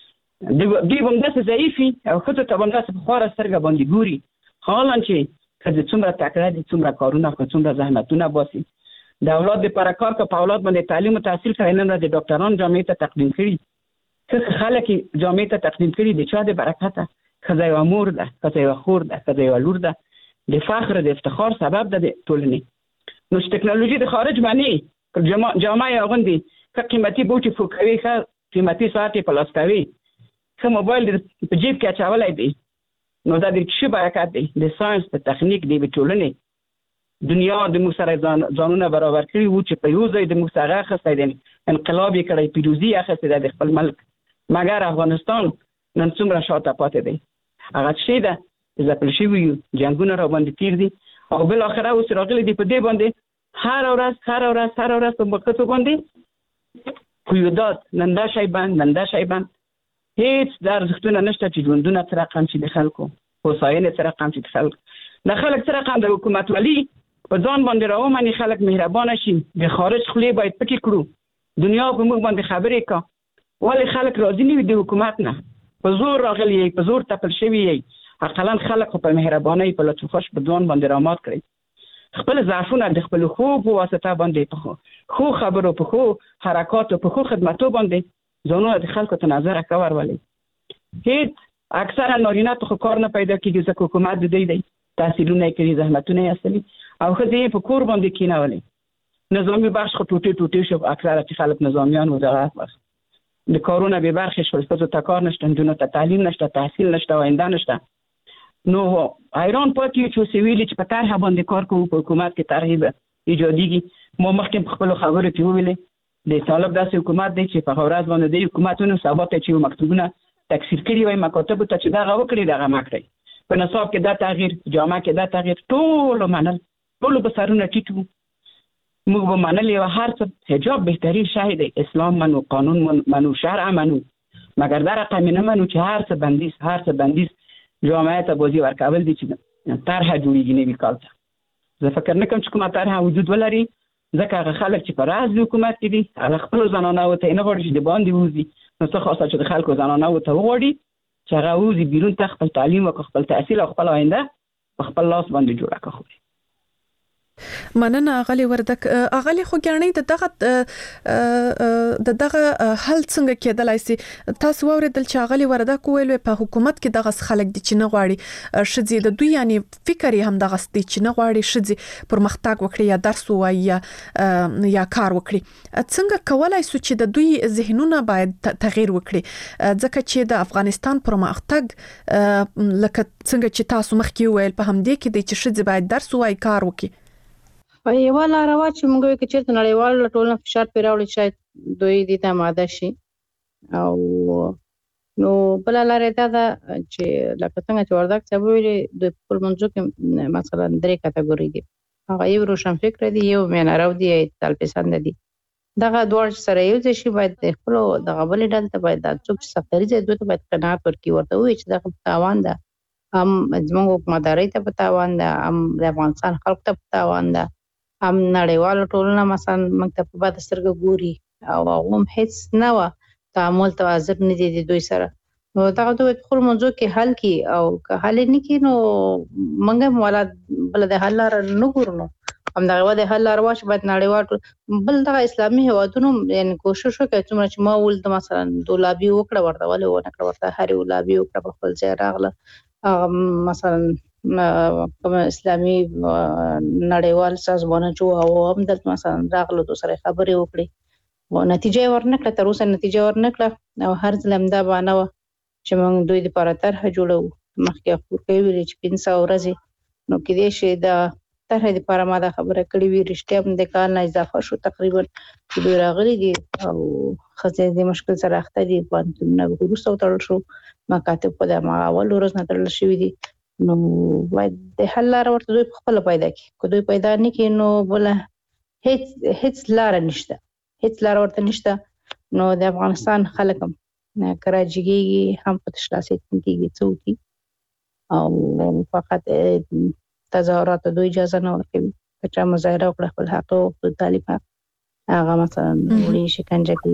دوی به همداسې ضعیف وي او ښځو ته به همداسې په خواره سترګه باندې ګوري، حالا چې ښځې څومره تکړه دي، څومره کارونه کوي، څومره زحمتونه باسي. د اولاد لپاره کار که په اولاد باندې تعلیم او تحصیل کوي، نن ورځ د ډاکټران جامعې ته تقدیم کړي، ښه خلک جامعې ته تقدیم کړي، د چا د برکته؟ ښځه یوه مور ده، ښځه یوه خور ده، ښځه یوه لور ده، د فخر د افتخار سبب ده د ټولنې. نو چې ټکنالوژي د خارج باندې جامه یې اغوندي، ښه قیمتي بوټي فوکوي، ښه قیمتي ساعت یې په لاس کوي، ښه موبایل په جیب کې اچولی دی، نو دا د څه برکت دی؟ د ساینس د تخنیک دی د ټولنې. دنیا د موږ سره ځانونه برابر کړي وو چې په یو ځای د موږ سره اخیستی دی، انقلاب یې کړی، پیروزي اخیستې ده د خپل ملک. مګر افغانستان نن څومره شاته پاتې دی. هغه څه ده چې ځپل شوي یو، جنګونه را باندې تیر دي او بالاخره اوس راغلي دي په دې باندې هر ورځ په مقصد باندې قیودات، نن دا شی بند، نن دا شی بند. هیڅ د ارزښتونه نشته چې ژوندونه څه رقم شي د خلکو، هوساینې څه رقم شي د خلکو. د خلک څه رقم د حکومتولي په ځان باندې راومني، خلک مهربانه شي، د خارج خولې باید پکې کړو، دنیا په موږ باندې خبرې کا. ولې خلک راضي نه وي د حکومت نه؟ په زور راغلي یې، په زور تپل شوي یې. اقلا خلک په مهربانۍ په لطف خوش په ځان باندې رامات کړئ. خپل ضعفونه د خپل خو په واسطه باندې په خو خبرو، په خو حرکاتو، په خو خدماتو باندې ځانونه د خلکو ته نظر کور ولې. هیڅ اکثره نارینه ته خو کار نه پیدا کېږي ځکه حکومت د دوی دی، تحصیلونه یې کړي، زحمتونه یې ایستلي او ښځې یې په کور باندې کېنولې. نظامي بخش خو ټوټې شو، اکثره چې خلک نظامیان و دغه بخش د کارونه بې برخې شول، ښځو ته کار نشته، نجونو ته تعلیم نشته، تحصیل نشته، آینده نشته. نو حیران پاتې یو چې ویلي چې په طرحه باندې کار کوو، په حکومت کې طرحې به ایجادېږي. ما مخکې په خپلو خبرو کې وویلې د طالب داسې حکومت دی چې په هغه ورځ باندې د حکومتونو سبا ته چې مکتوبونه تکثیر کړي وای مکاتبو ته چې دغه وکړي، دغه مه کړئ، په نصاب کې دا تغییر، جامه کې دا تغییر، ټولو منل، ټولو به سرونه ټیټ وو، موږ به منل یو هر څه. حجاب بهترین شی دی، اسلام منو، قانون منو، شرع منو، مګر دا رقم نه منو چې هر څه بندیز جامعه ته بازی ورکول دي چې طرحه جوړیږي نوي کال ته. زه فکر نه کوم چې کومه طرحه وجود ولري، ځکه هغه خلک چې په راز د حکومت کې دي هغه خپلو زنانهو ته نه غواړي چې د باندې ووځي. نو څه خاصه چې د خلکو زنانهو ته وغواړي چې هغه ووځي بیرون ته، خپل تعلیم وکړي، خپل تحصیل او خپل آینده په خپل لاس باندې جوړه کړي. مننه اغلی وردک. اغلی خو ګڼي د دغه حل څنګه کېدلای شي؟ تاسو اوریدل چې اغلی وردک ویل په حکومت کې دغه خلک دي چې نه غواړي شذې د دوی، یعنی فکر یې هم دغه ستې چې نه غواړي شذې پرمختګ وکړي یا درس وایي یا کار وکړي. څنګه کولای شو چې د دوی ذهنونه باید تغییر وکړي؟ ځکه چې د افغانستان پرمختګ لکه څنګه چې تاسو مخکې ویل په همدې کې دی چې شذې باید درس وایي، کار وکړي. یوه لاره وه چې موږ وایو که چېرته نړیوال ټولنه فشار پرې راوړي شاید دوی دې ته آماده شي. او نو بله لاره یې دا ده چې لکه څنګه چې وردک صاحب ویلي دوی په خپل منځو کې مثلا 3 کټګورۍ دي، هغه یو روشنفکره دي، یو مینه رو دي، اعتدال پسنده دي. دغه دواړه سره یو ځای شي، باید د خپلو دغه بلې ډلې ته باید دا څوک چې سفري ځای دوی ته باید قناعت ورکړي، ورته ووایي چې دغه په تاوان ده، هم زموږ حکومتدارۍ ته په تاوان ده، هم د افغانستان خلکو ته په تاوان ده، هم نړیواله ټولنه مثلا موږ ته په بده سترګه ګوري او هغه هم هېڅ نه وه تعامل ته حاضر نه دي د دوی سره. نو دا د خپل موضوع کې حل کی او که حل نه کی نو منګه مولا بل د حل لار نه ګورنو هم دا د حل لار واش باید نړیوال بل د اسلامي هوادونو یعنی کوشش وکړي چې ما ول د مثلا دولابي وکړه ورته ولې ونه کړ ورته هر ولابي وکړه په خپل ځای راغله مثلا کوم اسلامي نړیوال سازمان چې او هم د مثلا راغله د سره خبرې وکړي او نتیجه ورنکړه تر اوسه نتیجه ورنکړه او هر ځلم دا باندې و چې موږ دوی د طرح جوړو مخکې خو کوي چې 500 ورځې نو کې دې شي دا طرح د لپاره ما دا خبره کړې وی رښتیا هم د کار نه اضافه شو تقریبا چې دوی راغلي دي او خزه د مشکل سره اخته دي باندې نو ورسته تړل شو مکاتب په د ما اول ورځ نه تړل شوې دي نو باید د حل لار ورته دوی خپل پیدا کړي کو دوی پیدا نه کړي نو بل هیڅ لار نشته هیڅ لار ورته نشته نو د افغانستان خلک هم کراچيږي هم په تشلاسي کېږي څوکي او فقط تظاهرات دوی اجازه نه ورکوي چې مظاهره وکړي خپل حق او خپل طالب حق هغه مثلا وړي شکنجه کوي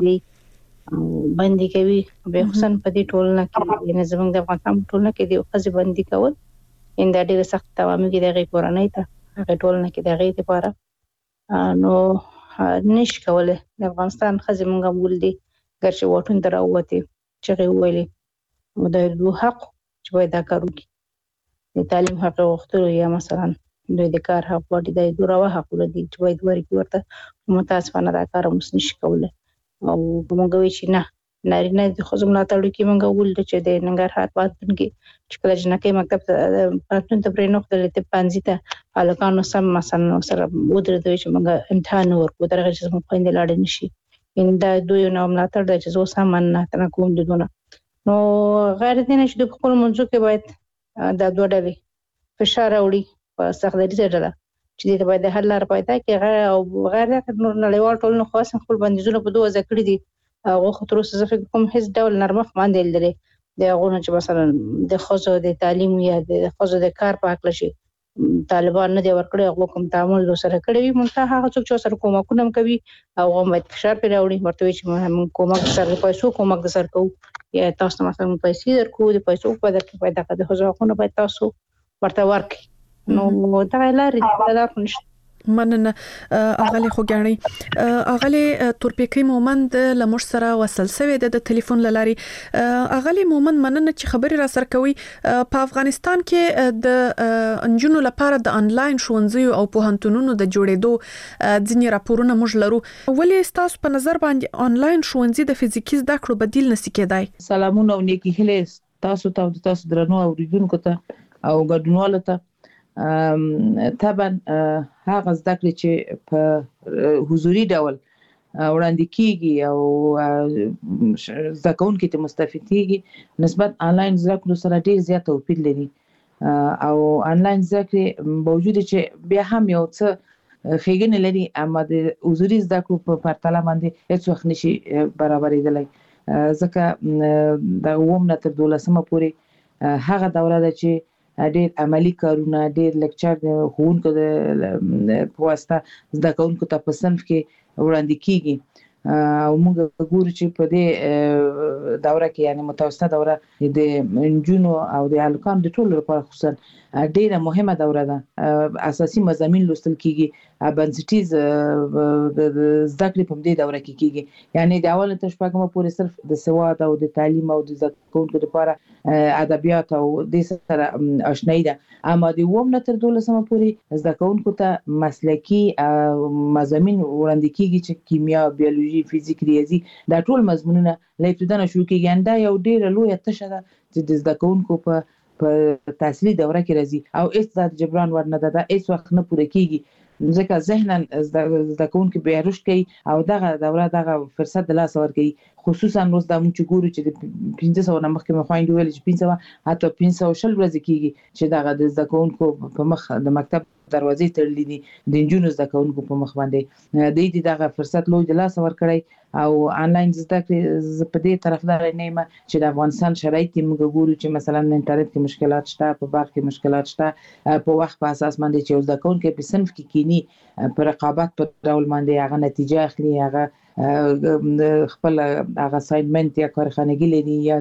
او باندې کوي به حسن په دې ټولنه کې یعنی زموږ د افغانستان ټولنه کې دی خزي باندې کول ان دا ډېر سخت توامي کې دغه کورنۍ ته هغه ټولنه کې دغه لپاره نو نش کوله د افغانستان خزي مونږه ولدي ګرځي وټون دراوته چې ویلي نو د دوه حق چې وای دا کارو کې د تعلیم حق وختلو یا مثلا د کار حق وړي د دوه حق ولدي چې وای دوه ورته متاسفانه دا کار مس نش کوله او موږ وی چې نه نارینه د خو زموږ تړو کې موږ ولد چې د ننګرهار پاتون کې چې کله جنکه مکتب پاتون ته پرې نو خپل پانځي ته الکانو سم مثلا سره ودرې دوی چې موږ امتحان ورکو درغه چې موږ خويندې لاړ نشي ان دا دوی نو ملاتړ د چې زو سامان نه تنه کوم دونه نو غیر دې نشي د خپل منځو کې باید دا دوه ډلې فشار وړي په سختګری سره چې دې باید حل لار پیدا کړي او غیر نور نړیوال ټولنه خاص خپل بندیزونه په دوه ځکړي دي او خو تر اوسه فکر کوم هیڅ ډول نرمخ باندې لري د غوونه چې مثلا د خزو د تعلیم یا د خزو د کار په حق لشي طالبان نه دی ورکړي او کوم تعامل سره کړی وي مونږ هغه څوک چې سره کومکونه کوي او هم فشار پیدا وړي ورته چې موږ کومک سره پیسو کومک سره کوو یا تاسو مثلا پیسې درکو د پیسو په دغه پیدا کړه خو ځکه به تاسو ورته ورکړي نو دا لارې دا نشته مننه اغلی خوګانی اغلی تورپیکی مومند لمر سره وصل سوی د ټلیفون لاري اغلی مومند مننه چې خبري را سره کوي په افغانستان کې د انجونو لپاره د انلاین ښوونځي او پوهنتونونو د جوړېدو ځینې راپورونه موږ لرو ولې تاسو په نظر باندې انلاین ښوونځي د فزیکي زده کړو بدیل نشي کېدای سلامونه او نیکی هیله تاسو درنو اوریدونکو ته او ګډونوالو ته طبعا هغه زده کړې چې په حضوري ډول وړاندې کیږي او زده کوونکي ته مستفید کیږي نسبت انلاین زده کړو سره ډیر زیات توپیر لري او انلاین زده کړې موجود چې بیا هم یو څه خېګنه لري اما د حضوري زده کړو په پرتله باندې هیڅ وخت نشي برابرېدلی ځکه د اوم نه تر 12مه پورې هغه دوره ده چې ډېر عملی کارونه ډېر لیکچر د هوونکو د پواسطه زده کوونکو ته په صنف کې وړاندې کیږي او موږ ګورو چې په دې دوره کې یعنی متوسطه دوره د انجونو او د الکان د ټولو لپاره خصوصا ډېره مهمه دوره ده اساسي مضامین لوستل کیږي بنسټیز زده کړې په دې دوره کې کیږي یعنی د اول تر شپږمه پورې صرف د سواد او د تعلیم او د زده کوونکو لپاره ادبیات او د سره آشنایی ده اما د اوم نه تر 12مه پورې زده کوونکو ته مسلکی مضامین وړاندې کیږي چې کیمیا بیولوژي فزیک ریاضي دا ټول مضمونونه له ابتدا نه شروع کیږي دا یو ډېر لوی تشه ده چې د زده کوونکو په تحصیلي دوره کې راځي او هیڅ جبران ورنه ده هیڅ وخت نه پوره کیږي ځکه ذهناً زده کوونکي به رشد کوي او دغه دوره دغه فرصت د لاس ور کوي خصوصا روز د موږ ګورو چې د 1500 نه مخکې مخاین ویل چې 500 حتی 500 شل ورځې کیږي چې دغه د زده کوونکو په مخ د مکتب دروازې تړلې دي د انجونو زده کوونکو په مخ باندې د دې دغه فرصت لوی د لاس ور کړی او انلاین زده کړې په دې طرفدار نه یم چې د افغانستان شرایط موږ ګورو چې مثلا انټرنیټ کې مشکلات شته په باغ کې مشکلات شته په وخت په اساس باندې چې زده کوونکي په صنف کې کینی په رقابت په ډول باندې هغه نتیجه اخلي هغه خپل هغه اساینمنت یا کارخانګي لري یا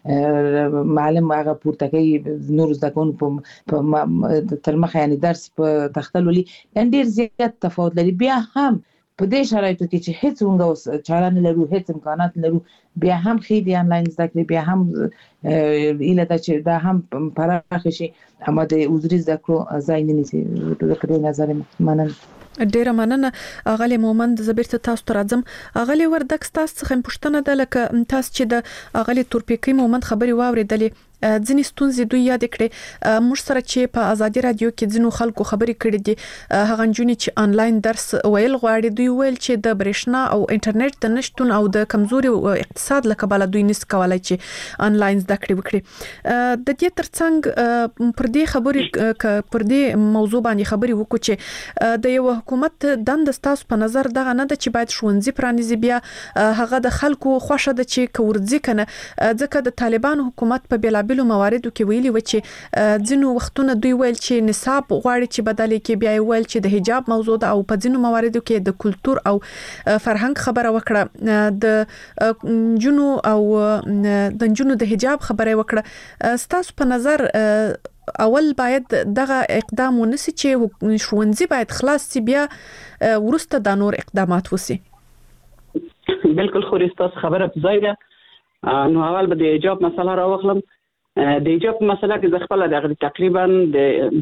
معلم هغه پورته کوي نور زده کوونکو په تر مخه یعنی درس په تخته لولي ډېر زیات تفاوت لري. بیا هم په دې شرایطو کې چې هیڅ موږ چاره نه لرو، هیڅ امکانات نه لرو، بیا هم خېدي انلاین زده کړې، بیا هم ایله دا چې دا هم پراخ شي اما د عذري زده کړو ځای نه نیسي. د کړو نظر مننه. ډیره مننه اغلی مومند. زبرته تاسو ته راځم. اغلی وردک تاسو څخه پوښتنه ده لکه تاسو چې د اغلی تورپیکی مومند خبري واوریدلې ځینې ستونزې دوی یاد کړې. موږ سره چې په ازادي رادیو کې ځینو خلکو خبري کړې دي هغه نجونې چې انلاین درس ویل غواړي دوی ویل چې د برېښنا او انټرنیټ د نشټون او د کمزوري اقتصاد لکباله دوی نس کولای چې انلاین زده کړې وکړي. د دې ترڅنګ پر دې خبري پر دې موضوع باندې خبري وکړو چې د یو حکومت دند تاسو په نظر دغه نه د چې باید ښوونځي پرانیزي بیا هغه د خلکو خوښه د چې کورځي کنه ځکه د طالبان حکومت په بلا بلو مواردو کې ویلي و چې ځینو وختونه دوی ویل چې نصاب غواړي چې بدلې کې بیا ویل چې د حجاب موضوع ده او په ځینو مواردو کې د کلچر او فرهنګ خبره وکړه د جنو او د جنو د حجاب خبره وکړه. ستاسو په نظر اول باید دغه اقدام ونسی چې ښوونځي باید خلاص سي بیا ورسته د نور اقدامات وسی؟ بالکل خو ریستاس خبره په ځای ده. نو اول به د حجاب مسله راوخلم. د حجاب مسله کې ز خپل د تقریبا د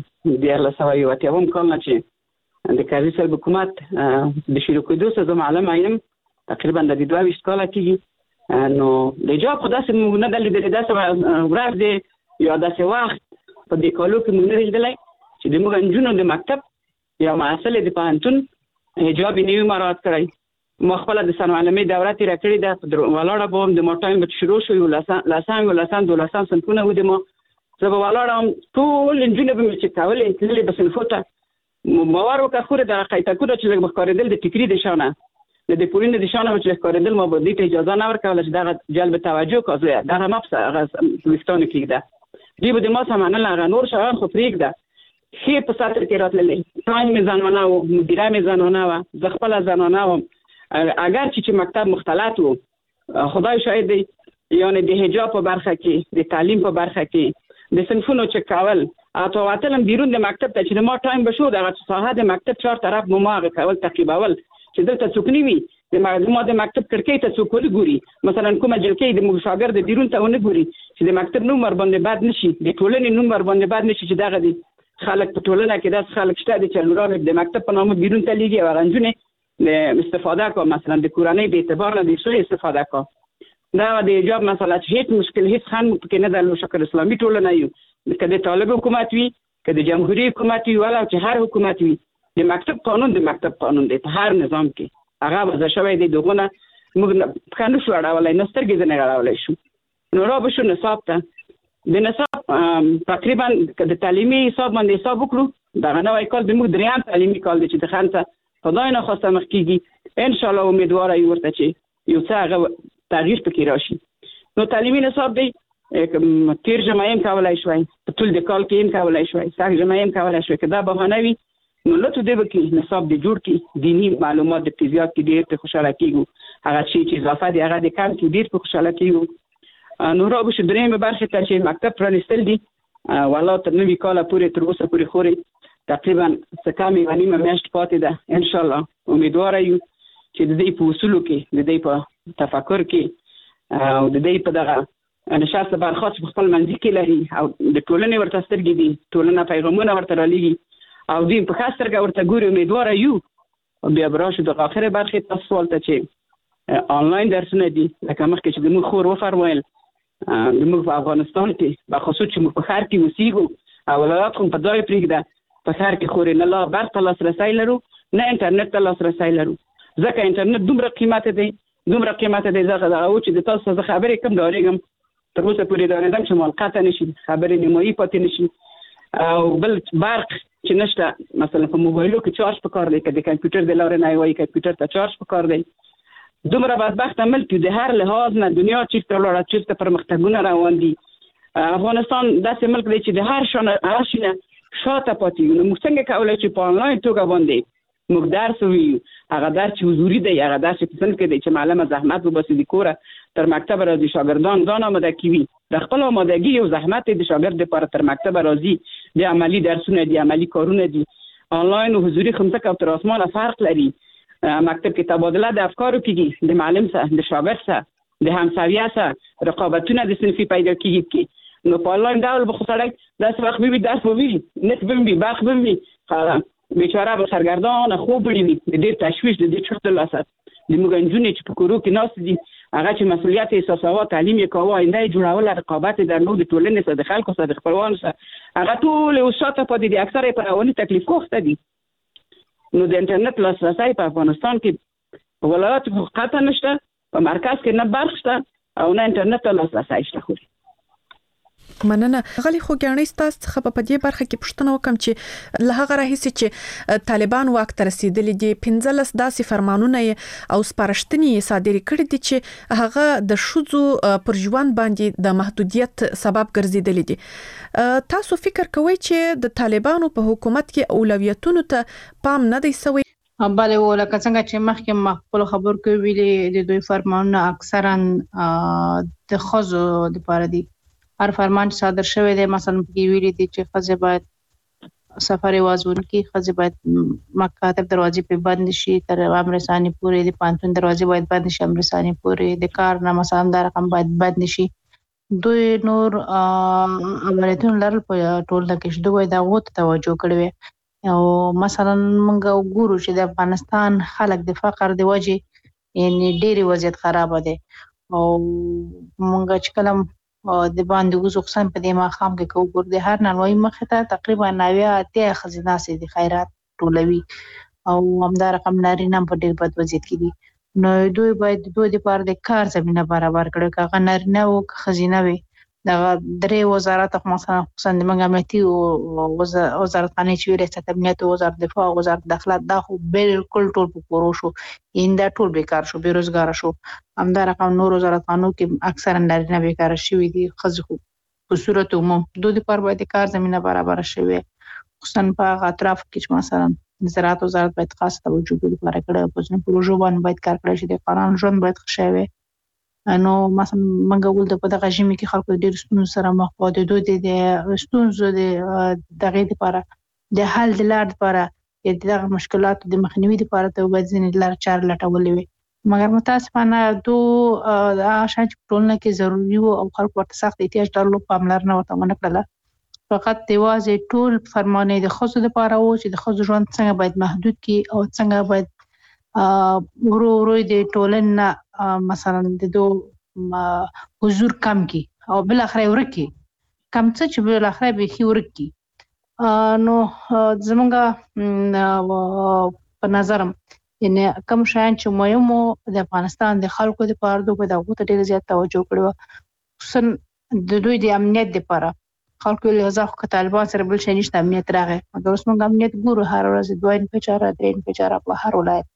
1980 کال نه چې د کاري سره حکومت د شروع کېدو سره معلم ایم تقریبا د 22 کال کېږي. نو د حجاب خو داسې موږ نه دلې داسې ورځ دی یا داسې وخت په دې کالو کې موږ نه لیدلای چې د موږ انجونو د مکتب یا محصل د پانتون حجاب نیو مراد کړی. مخبله د سنو علمي دوره تیر کړې ده ولاړه بوم د موټایم به شروع شو لسان دولسان سنفونه و د مو زه به ولاړم ټول انجینر به چې کولې تللې به سنفوته موار وکړه د قایته کوله چې مخکارېدل د فکری د شانه د پورینه د شانه چې مخکارېدل ما به دې اجازه نه ورکول چې دا جلب توجه کوي دا مپس هغه وستونه کېده دی به د ما سمانه لا نور شان خو فریق ده خې په ساتر کې راتللې ټایم میزانونه او مدیره میزانونه و زغپل ځانونه و اگر چې مکتب مختلط وو خدای شاهد دی یعنی د حجاب په برخه کې د تعلیم په برخه کې د سنفونو چې کول اته واتلم بیرون د مکتب ته چې ما ټایم بشو د ساحه د مکتب چار طرف مماغه کول تقریباول چې دلته څوک نیوي د معلومات د مکتب کړکۍ ته څوک ګوري مثلا کومه جلکې د مشاګرد بیرون ته ونه ګوري چې د مکتب نومر باندې باد نشي د ټولنې نومر باندې باد نشي چې دغه دي خلک په ټولنه کې داس خلک شته چې لوران د مکتب په نامه بیرون ته لیږي او غنجونه استفاده کو مثلا د قرآنی به اعتبار نه دي څه استفاده کو دا د حجاب مسله هیڅ مشکل هیڅ خان کې نه د شکل اسلامي ټولنه یو کله طالب حکومت وي کله جمهوریت حکومت وي ولا چې هر حکومت وي د مکتب قانون دی په هر نظام کې هغه وځه شوی دی دغه موږ خانو شو اړولای نسترګې نه اړولای شو نو را به شو نصاب ته د نصاب تقریبا د تعلیمي حساب باندې حساب وکړو دا نوې کال د موږ دریم تعلیمي کال دی چې د خانته خدای نه خواسته مخ کېږي ان شاء الله امیدوار یو ورته چې یو څه تغییر پکې راشي. نو تعلیمي نصاب دی تیر جمعیم کولای شوی په ټول د کال کې کولای شوی ساق جمعیم کولای شوی کدا بهانه وي نو لته دی به کې نصاب دی جوړ کی دینی معلومات د فزیات کې ډېر ته خوشاله کیږي هغه چې اضافه دی هغه د کار کې ډېر په خوشاله کیږي. نو راو شو درېمه برخه ته چې مکتب پرانستل دي والله تر نوې کال پورې تر اوسه پورې خوري تقریبا سکامي غنیمه میاشت پاتې ده ان شاء الله امیدوار یو چې د دې په اصولو کې د دې په تفکر کې او د دې په دغه نشاط برخاست خپل منځ کې لري او د ټولنې ورته سترګې دي ټولنه پیغامونه ورته رالېږي او دې په خاص سترګه ورته ګوري امیدوار یو بیا براشه د اخره برخه تاسو ولته چې آنلاین درسونه دي لکه مخکې چې موږ خور وفرمایل موږ په افغانستان کې په خصوص چې موږ په ښار کې اوسېږو او ولایت هم په ځای پرېږده په ښار کې خورې نه لا برق ته لاسرسی لرو نه انټرنیټ ته لاسرسی لرو ځکه انټرنیټ دومره قیمته دی ځکه دا او چې د تاسو څخه خبرې کم ډارېږم تر اوسه پورې ډارېدم چې موقته نشي خبرې نیمایي پاتې نشي او بل برق چې نشته مثلا په موبایلو کې چارج پکار دی که د کمپیوټر د لارې نه وایي کمپیوټر ته چارج پکار دی دومره بدبخت ملک د هر لحاظ نه دنیا چیرته لاړه چیرته پرمختګونه روان دي افغانستان داسې ملک دی چې د هر شي نه شاته پاتې موږ څنګه کولای چې په آنلاین توګه باندې موږ درس ویو هغه درس چې حضوري دی هغه درس چې څنګه کې دی چې معلم زحمت وباسي د کوره تر مکتب راځي شاګردان ځان آماده کوي د خپل آمادګي او زحمت د شاګرد لپاره تر مکتب راځي د عملی درسونه دي عملی کارونه دي آنلاین او حضوري خمسه او تر اسمانه فرق لري مکتب کې تبادله د افکارو کېږي د معلم سره د شاګرد سره د همسویه سره رقابتونه د صنفي پیدا کېږي نو په آنلاین ډول به خو سړی داسې وخت به وي درس به وي نت به وي برق به وي بیچاره به سرګردانه خوب وړي د ډېر تشویش د دې چرته لاسه د موږ نجونې چې په کورو کې ناست دي هغه چې مسؤلیت احساساوه تعلیم یې کاوه آینده یې جوړول رقابت یې درلود د ټولنې سره د خلکو سره د خپلوانو سره هغه ټول اوس شاته پاتې دي اکثره یې په رواني تکلیف کوخته دي نو د انټرنیټ لاسرسی په افغانستان کې په ولایاتو کې قطعا نشته په مرکز کې نه برق شته او نه انټرنیټ ته لاسرسی شته خو مننه غلی خو ګڼې ستاسو څخه په دې برخه کې پوښتنه وکم چې له هغه راهیسي چې طالبان واک ته رسیدلي دي 15 داسې فرمانونه او سپارښتنې صادرې کړې دي چې هغه د شذو پر ژوند باندې د محدودیت سبب ګرځیدلې دي تاسو فکر کوئ چې د طالبانو په حکومت کې اولویتونو ته پام نه دی سوی بله ولکه څنګه چې مخکې خپل خبر کې ویلي د دوی فرمانونه اکثرا د خزو لپاره دي هر فرمان صادر شوی دی مثلا په ویلي دي چې خزه باید سفر وازون کې خزه باید مکاتب دروازې په بند شي تر امر ثاني پورې د پانتون دروازې باید بند شي امر ثاني پورې د کار نامه سم د رقم باید بند شي دوی نور عملیاتونه لرل په ټول کې دوی دا غوته توجه کړې او مثلا موږ وګورو چې د افغانستان خلک د فقر د وجې یعنی ډېری وضعیت خراب دي او موږ چې کلم د باندې وزوقسن په دې ما خام کې کوګور د هر ننوي مخه ته تقریبا 90 خزینه سي د خیرات ټولوي او همدار رقم ناري نام په ډېر بد وضعیت کې دي نو دوی باید دوی لپاره د کار زمينه برابر کړي کاغه نارینه او خزینه وي د درې وزارت مثلا خصوصا د امنیتي او وزارت خانه چې ریاست امنیت او وزارت دفاع او وزارت داخله دا خو بالکل ټول په پورو شو ایندا ټول بیکار شو بیروزګار شو همدار رقم نور وزارت خانو کې اکثر نارینه بیکار شوی دي خزخو په صورت عموم دوی لپاره باید کار زمينه برابر شوی خصوصا په اطراف کې مثلا زراعت وزارت باید خاص توجه لپاره کړي په ځینو پروژو باندې باید کار کړی شي د قانون ژوند باید ښه نو مثلا منګه ول د په دغه ژمي کې خلکو ډېر ستونزو سره مخ پاتې دوی د ستونزو د دغه لپاره د حل د لار لپاره دغه مشکلات د مخنیوي لپاره ته باید ځینې لار چار لټولې وي مګر متاسفانه شاید ټولنه کې ضروري او خلکو ورته سخت احتیاج درلود پاملرنه ورته ونه کړله فقط دیوازه ټول فرمانې د خصوص لپاره و چې د خصوص ژوند څنګه باید محدود کی او څنګه باید ورو د ټولنه مثلا د دو حضور کم کی او بل اخره ورکی کم څه چې بل اخره به خي ورکی نو زمونږه په نظرم یعنی کوم شان چې مهمو د افغانستان د خلکو لپاره دوی په دغه ته ډیر زیات توجه کړو خصوصا د دوی د امنیت لپاره خلکو له ځخ طالبان سره بل شي نشته امنیت راغی مګر اوس موږ امنیت ګورو هر ورځ دوه په چاره درې په چاره په هر ولایت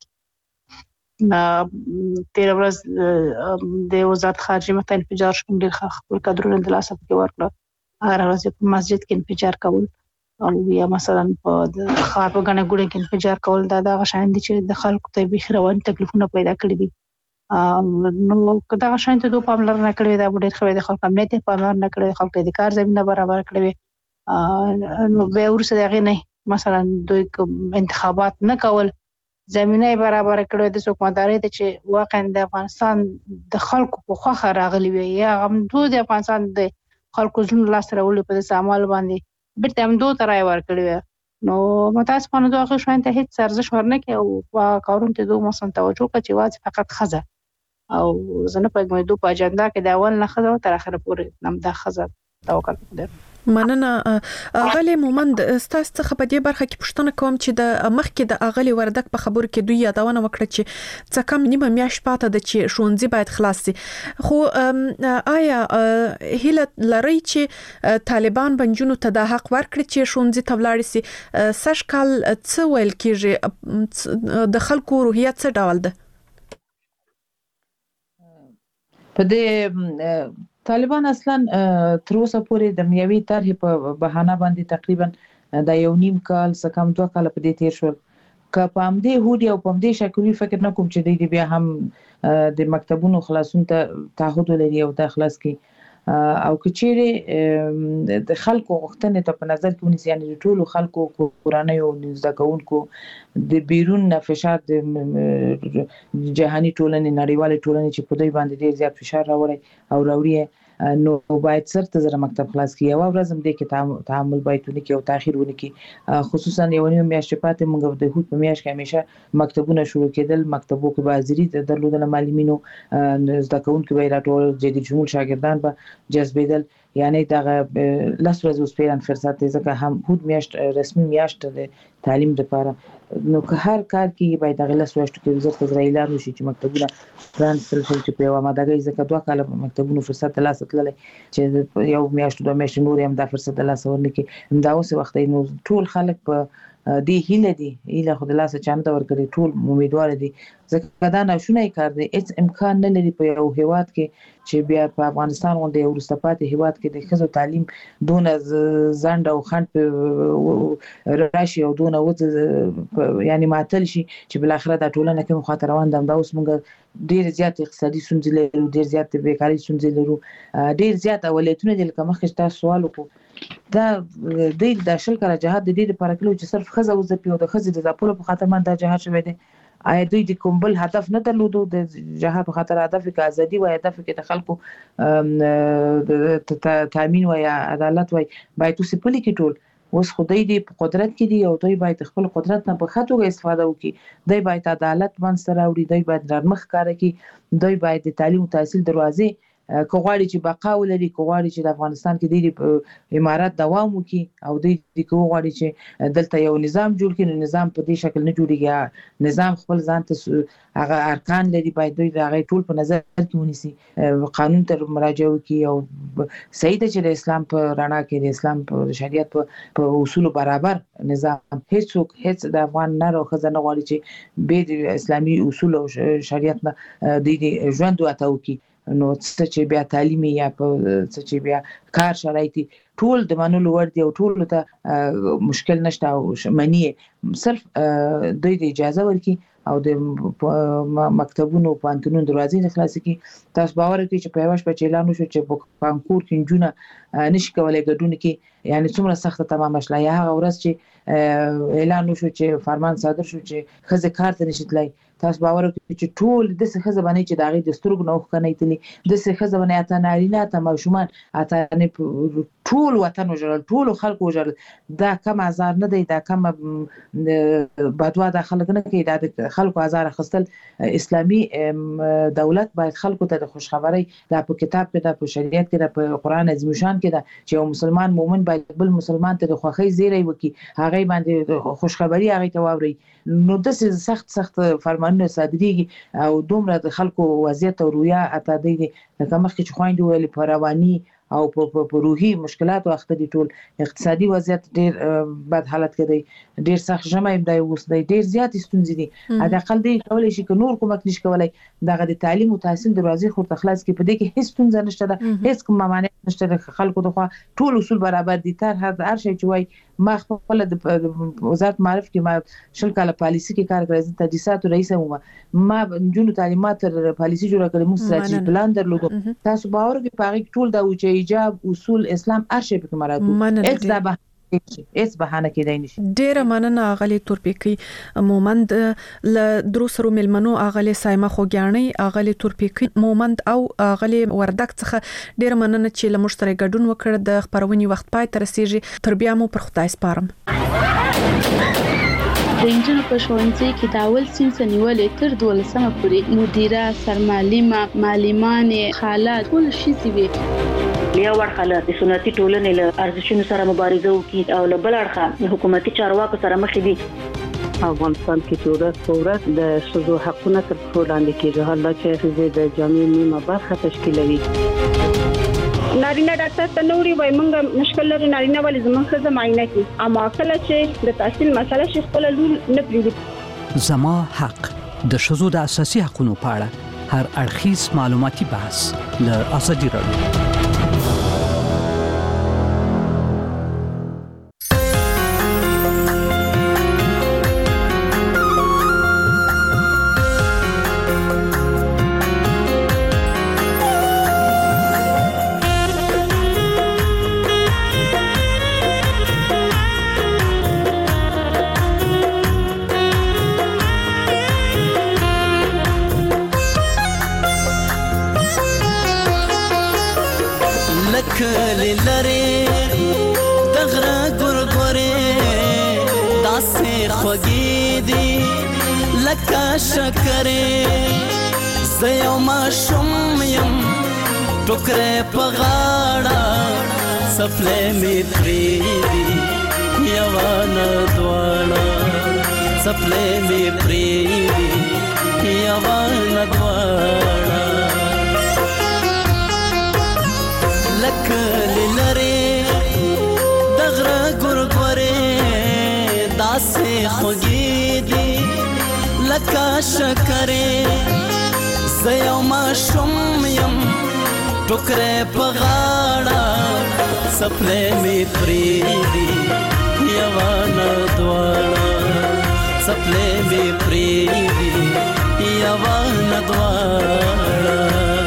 تیر ورځ د وزارت خارجه مته انفجار شوم ډیر خپل کډرونه د لاسه کې ورکړه هر ورځ په مسجد کې انفجار کول او یا مثلا په خار په غنه ګوډه کې انفجار کول دا غشان دي چې د خلکو ته به روان تکلیفونه پیدا کړی دي نو کدا غشان ته دوه پاملرنه کړې دا ډېر خو د خلکو امنیت پاملرنه کړې خلکو د کار زمينه برابر کړې نو به ورسره دغه نه مثلا دوی انتخابات نه کول زمينه برابر کړو د حکومتداري ته چې واقعا د افغانستان د خلکو په خوخه راغلي وي یا هم دوی د افغانستان د خلکو ژوند لاس راولي په سامان باندې بیرته هم دوی ترای ورکړي نو متاسفانه دوی شوین ته هیڅ ارزښت ورنکې او په کارون ته دوی مثلا توجه کوي چې واځي فقط خزه او زنه په موږ دوی په اجنډا کې دا اول نه خزه تر اخره پورې نم دا خزه توکل کوي مننه اغلی مومند ستاسو څخه په دې برخه کې پوښتنه کوم چې د مخکې د اغلی وردک په خبرو کې دوی یادونه وکړه چې څه کم نیمه میاشت پاته د چې ښوونځي باید خلاص شي خو آیا هیله لري چې طالبان بنجونو ته د حق ورکړي چې ښوونځي ته ولاړ شي سږ کال څه ویل کېږي د خلکو روحیه څه ډول ده په دې طالبان اصلا تر اوسه پورې د میوي طرح په بهانه باندې تقریبا د یو نیم کال څخه کم 2 کال په دې تیر شول که په همدې هودي او په همدې شکل فکر نه کوم چې د بیا هم د مکتبونو خلاصون ته تعهد لري او د خلاص کی او کچېره د خلکو غوښتنې ته په نظر کې ونیسي، یعنی د ټولو خلکو کورنۍ او زده کوونکو د بیرون نه فشار د جهاني ټولنې نړیوالې ټولنې چې په دوی باندې ډېر زیات فشار راوړي نو باید سرته زره مکتب خلاص کی او ورځ هم د کې تعامل باید ونکي او تاخير ونکي، خصوصا یو نیم میاشت پاتې موږ د هوت په میاشت کې همیشه مکتبونه شروع کېدل، مکتبو کې بازري درلودل، معلمینو زده کوونکو به راټول جدي شمول شاګردان به جذبېدل، یعنی دغه لاس ورځ اوس پیران فرصت دی ځکه هم هوت میاشت رسمي میاشت د تعلیم لپاره، نو که هر کار کې باید دغه لاس ورځ کې وزارت اسرائیل شي چې مکتبونه فرانسل شي چې په مادګي ځکه دوه کاله مکتبونو فرصت لاس تللی چې یو میاشت دوه میاشت نور هم د فرصت لاس ورنکي، دا اوس وخت نو ټول خلک په دی هیله خو د لاسه چانه ورکړي، ټول امیدوار دي ځکه دا ناشونی کار دی، هیڅ امکان نه لري په یو هیواد کې چې بیا په افغانستان غونډه یو وروسته پاتې هیواد کې د ښځو تعلیم دونه ځنډ او خنډ راشي او دونه یعنی معطل شي چې بل اخره د ټولنه کې مخاطر روان دي. دا اوس موږ ډیر زیات اقتصادي ستونزې لرو، ډیر زیات بیکاری ستونزې لرو، ډیر زیات اولتونه د لکه مخکې تاسو سوال وکړو دا د شل کړه جهاد د دې لپاره کلو چې صرف خزه وځي او د خزه د ځپلو په خاطر باندې دا جهاد شوی دی، آیا دوی د کوم بل هدف نه درلودو د جهاد په خاطر هدف کې ازادي و هدف کې د خلکو تامین و یا عدالت وای باید اوس په لیکي ټول اوس خدای دې په قدرت کې دی او دوی باید خپل قدرت نه په خاطر استفاده وکړي، دوی باید عدالت باندې سره وړي، دوی باید نرمخ کار کوي، دوی باید د تعلیم او تحصیل دروازې کوغاړي چې بقا ولري، کوغاړي چې د افغانستان کې د امارات دوام وکړي او د کوغاړي چې دلته یو نظام جوړ کړي، نظام په دې شکل نه جوړیږي، نظام خپل ځان ته هغه ارکان لري، باید دوی دا غي ټول په نظر کې ونیسي، قانون ته مراجعه وکړي او صحیح ده چې د اسلام په رڼا کې د اسلام په شریعت په اصول برابر نظام هیڅ د افغان نه راخزه نه غواړي چې به د اسلامي اصول او شریعت نه د ژوند واتو کې نو څه چې بیا تعلیمي یا څه چې بیا کار شرایط ټول د منلو ور دي او ټول ته مشکل نشته او منی صرف دوی د اجازه ورکي او د مکتبونو پانتونو دروازې خلاص کی. تاسو باور کوي چې په واش په اعلان شو چې په کانکور کې جونه نشي کولای ګډون کې، یعنی څومره سخت تمام شله، یا هغه ورځ چې اعلان شو چې فرمان صادر شو چې خزه کار ته نشي تلای، تاسو باور کوي چې ټول د څه خزه باندې چې داغي د سترګو نوخ کنه ایتلی د څه خزه باندې اته نارینه ته ماشومان اته نه ټول وطن وجرل ټول خلک وجرل، دا کم هزار نه دی، دا کم بدوا د خلک نه کې، دا د خلکو هزار خستل. اسلامي دولت باید خلکو ته د خوشخبری د په کتاب کې د په شریعت کې د په قران عظیم شان کې د چې یو مسلمان مؤمن باید بل مسلمان ته د خوخی زیری وکي، هغه باندې خوشخبری هغه ته واوري، نو د سخت فرمانونه صادریږي او دومره د خلکو وضعیت او رویا اته دی لکه مخکې چې خويندې ویلي په رواني او په روحي مشکلات او اخته دي، ټول اقتصادي وضعیت ډیر بد حالت کې دی، ډیر سخت جمع دی، اوس دی ډیر زیات ستونزې دي، اته اقل دی کولای شي که نور کومک نشي کولای دغه د تعلیم او تحصیل دروازې خور تخلاص کې په دې کې هیڅ ستونزه نشته ده، هیڅ کوم مانع نشته ده، خلکو دغه ټول اصول برابر دي، تر هر شي چې وای ما خپل د وزارت معرف کې ما شل کاله پالیسي کې کار کړی، تدریسات رئیس ما جنو تعلیمات پالیسي جوړه کړې، مو ستراتیژي پلان درلود، تاسو باور کې پاره ټول دا و چې ایجاب اصول اسلام ارشي په مراتب اکس دا اس بهانه کې دی. ډیره مننه اغلی تورپیکی مومند ل دروسرو ملمنو اغلی سایمه خوګیانی اغلی تورپیکی مومند او اغلی وردک څخه ډیره مننه چې له مشترک ګډون وکړ. د خبرونې وخت پای تر رسیږي، تر بیا مو پر خدای سپارم. د انجنونو په ښوونځي کې د اول صنف نیولې تر 12مه پورې مدیره، سرمعلمه، معلمانې، خالات ټول شي وي. یو ورخاله د سنتي ټولنې له ارزښتونو سره مبارزه وکړي او له بل اړخه حکومتي چارواکو سره مخ دي. افغانستان کې چې ورځ په ورځ د ښځو حقونه تر پښو لاندې کېږي، حالا چې ښځې د جامعې نیمه برخه تشکیلوي. نارینه ډاکټر ته نوري وای مونږ مشکل لري، نارینه ولې زموږ ښځه معاینه کوي، اما کله چې د تحصیل مسله شي خپل لول نه پریږدي. زما حق د ښځو د اساسي حقوقو په اړه هر اړخیز معلوماتي بحث له ازادي راډیو. لکلی لری دغره ګورګورې داسې خوږې دي لکه شکرې زه یو ماشوم یم ټوکرې په غاړه څپلۍ مې پرېږدي یوه نه دواړه څپلۍ مې پرېږدي یوه نه دواړه لکلی لرې د غره ګورګورې داسې خوږې دي لکه شکرې زه یو ماشوم یم ټوکرې په غاړه څپلۍ مې پرېږدي یوه نه دواړه څپلۍ مې پرېږدي یوه نه دواړه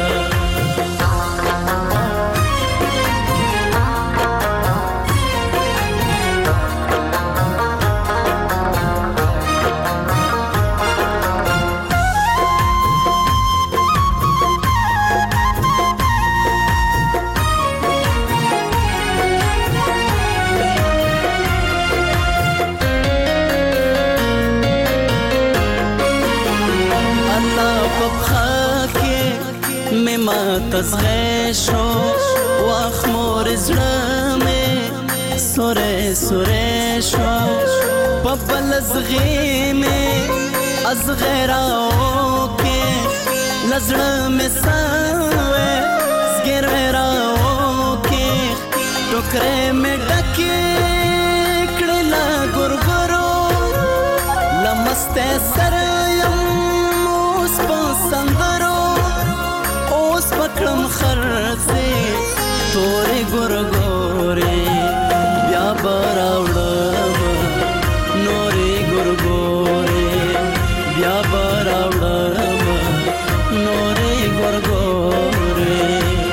تزغی شو واخ مور زړه مې سورې سورې شو په بل زغې مې ازغې راوکې لزړه مې سوې زګېروې راوکې ټوکرې مې ډکې کړې له ګورګورو له مستۍ سره یم اوس په سندرو پکړم خرڅې تورې ګورګورې بیا به راوړم نورې ګورګورې بیا به راوړم نورې ګورګورې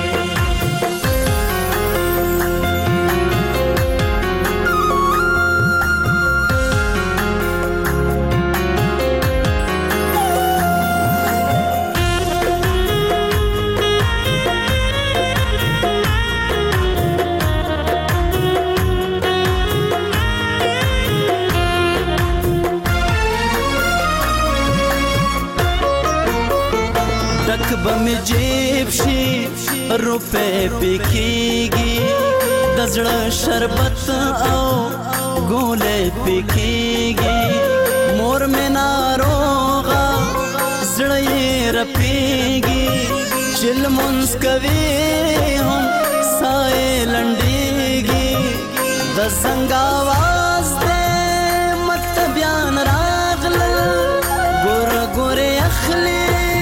بمی جیب شي روپے پکېږي د زړه شربت او ګولې پکېږي مور مې ناروغه زړه یې رپېږي چې لمونځ کوي هم ساه یې لنډېږي د زنګ اواز دی مطلبیان راغلل ګوره ګورې اخلي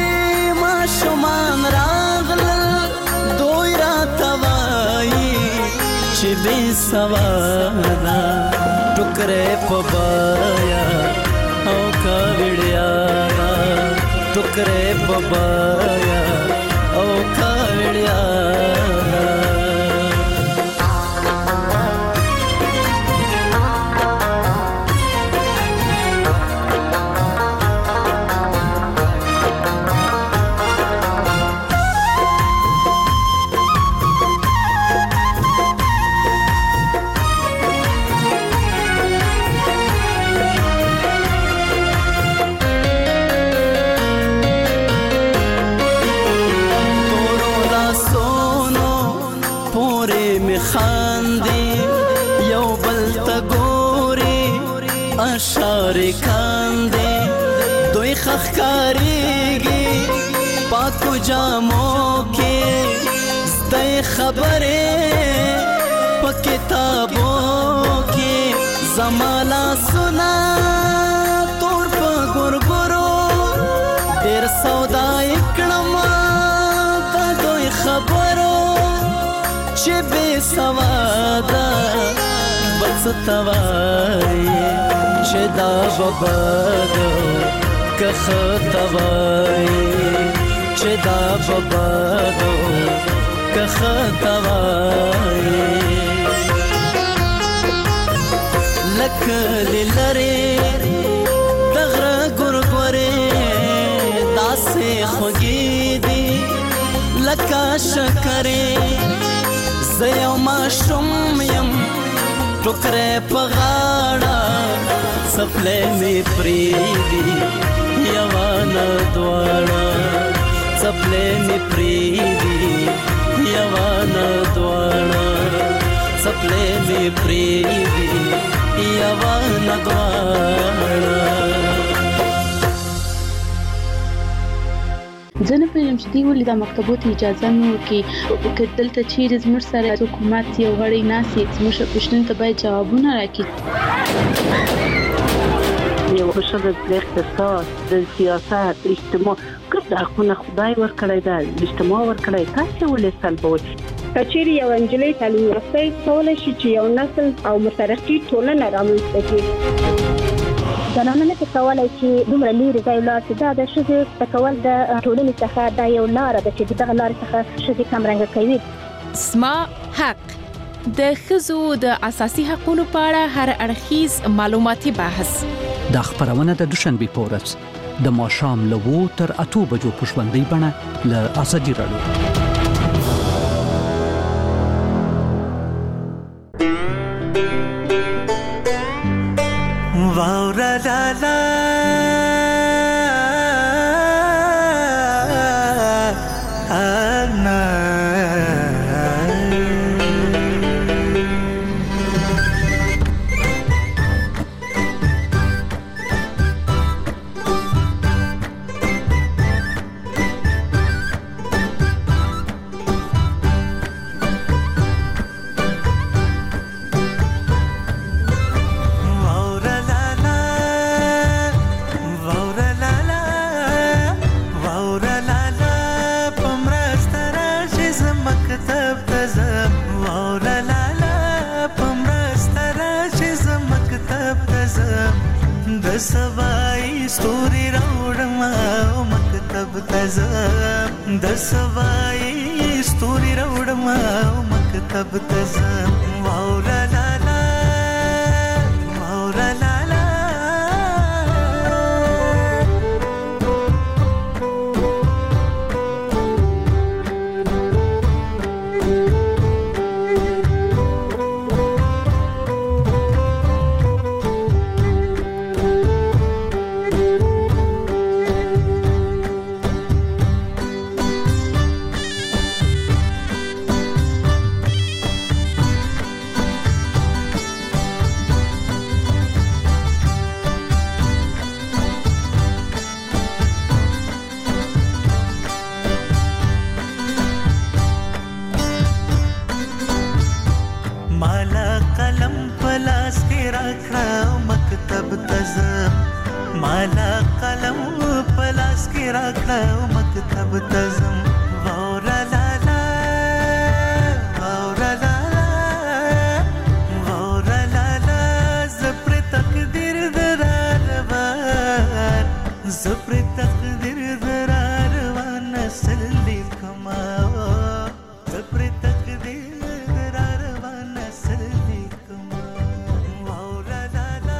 شمان راغلل دوی راته وایي چې بې سواده ټوکرې په بایا او کاوړیا ټوکرې په بایا او کاوړیا اشارې کاندې دوی خښکارېږي پاکو جامو کې زده خبرې په کتابو کې زما لاسونه تور په ګورګورو ډېر سودا یې کړم د دوی خبرو چې بې سواده بل څه ته وایي چې دا به بدو که ښه ته وایي چې دا به بدو که ښه ته وایي لکلی لرې د غره ګورګورې داسې خوږې دي لکه شکرې زه یو ماشوم یم ټوکرې په غاړه څپلۍ مې پرېږدي یوه نه دواړه څپلۍ مې پرېږدي یوه نه دواړه څپلۍ مې پرېږدي یوه نه دواړه. زه نه پوهېږم چې دوی ولې دا مکتبو ته اجازه نه ورکوي. که دلته چیرې زموږ سره حکومت یو غړی ناست وي زموږ پوښتنو ته باید جوابونه راکړي. یو ښځه د اقتصاد د سیاست اجتماع ګډ حقونه خدای ورکړی دی اجتماع ورکړی تاسې ولې سلبوئ. کچېرې یو نجلۍ تعلیم یافته کولی شي چې یو نسل او مترقي ټولنه رامنځته کړي. زنانه نه کولای چې دومره لري ځای لاړ شي. دا د ښځې تکول د ټولنې څخه دا یو لاره ده چې دغه لارې څخه ښځې کمرنګه کوي. اسما حق د ښځو د اساسي حقوقو په اړه هر اړخیز معلوماتي بحث. دا خبرونه د دوشنبه په ورځ د ماښام له 2 تر 8 بجو په ژوندۍ بڼه له ازادي راډیو. واورا لالا انا سوای ستوري راوړم او مکتب ته ځم د سوای ستوري راوړم او مکتب ته ځم واورا لالا واورا لالا مالا قلم پلاس کې راکړه مکتب ته ځم واورا لالا واورا لالا واورا لالا زپر تقدیر دراروان زپر تقدیر دراروان نسل لیکما زپر تقدیر دراروان نسل لیکما واورا لالا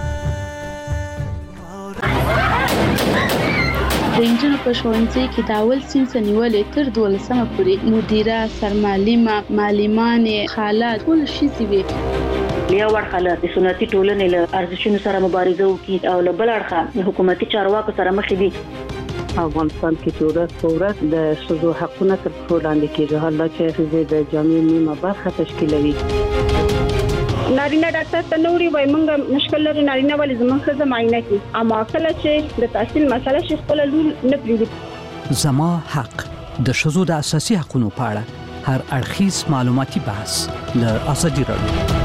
د انجنونو په ښوونځي کې د اول صنف نیولې تر 12مه پورې مدیره، سرمعلمه، معلمانې، خالات ټول ښځې وي. یو اړخه له سنتي ټولنې له ارزښتونو سره مبارزه وکړي او له بل اړخه حکومتي چارواکو سره مخ دي. افغانستان کې چې ورځ په ورځ د ښځو حقونه تر پښو لاندې کېږي. حالا چې ښځې د جامعې نیمه برخه تشکیلوي. نارینه ډاکټر ته نو وی مونږ مشکل لري نارینه ولې زموږ ښځه معاینه کوي اما کله چې د تحصیل مسله شي خپل لول نه پریږدي. زما حق د ښځو د اساسي حقوقو په اړه هر اړخیز معلوماتي بحث له ازادي راډیو.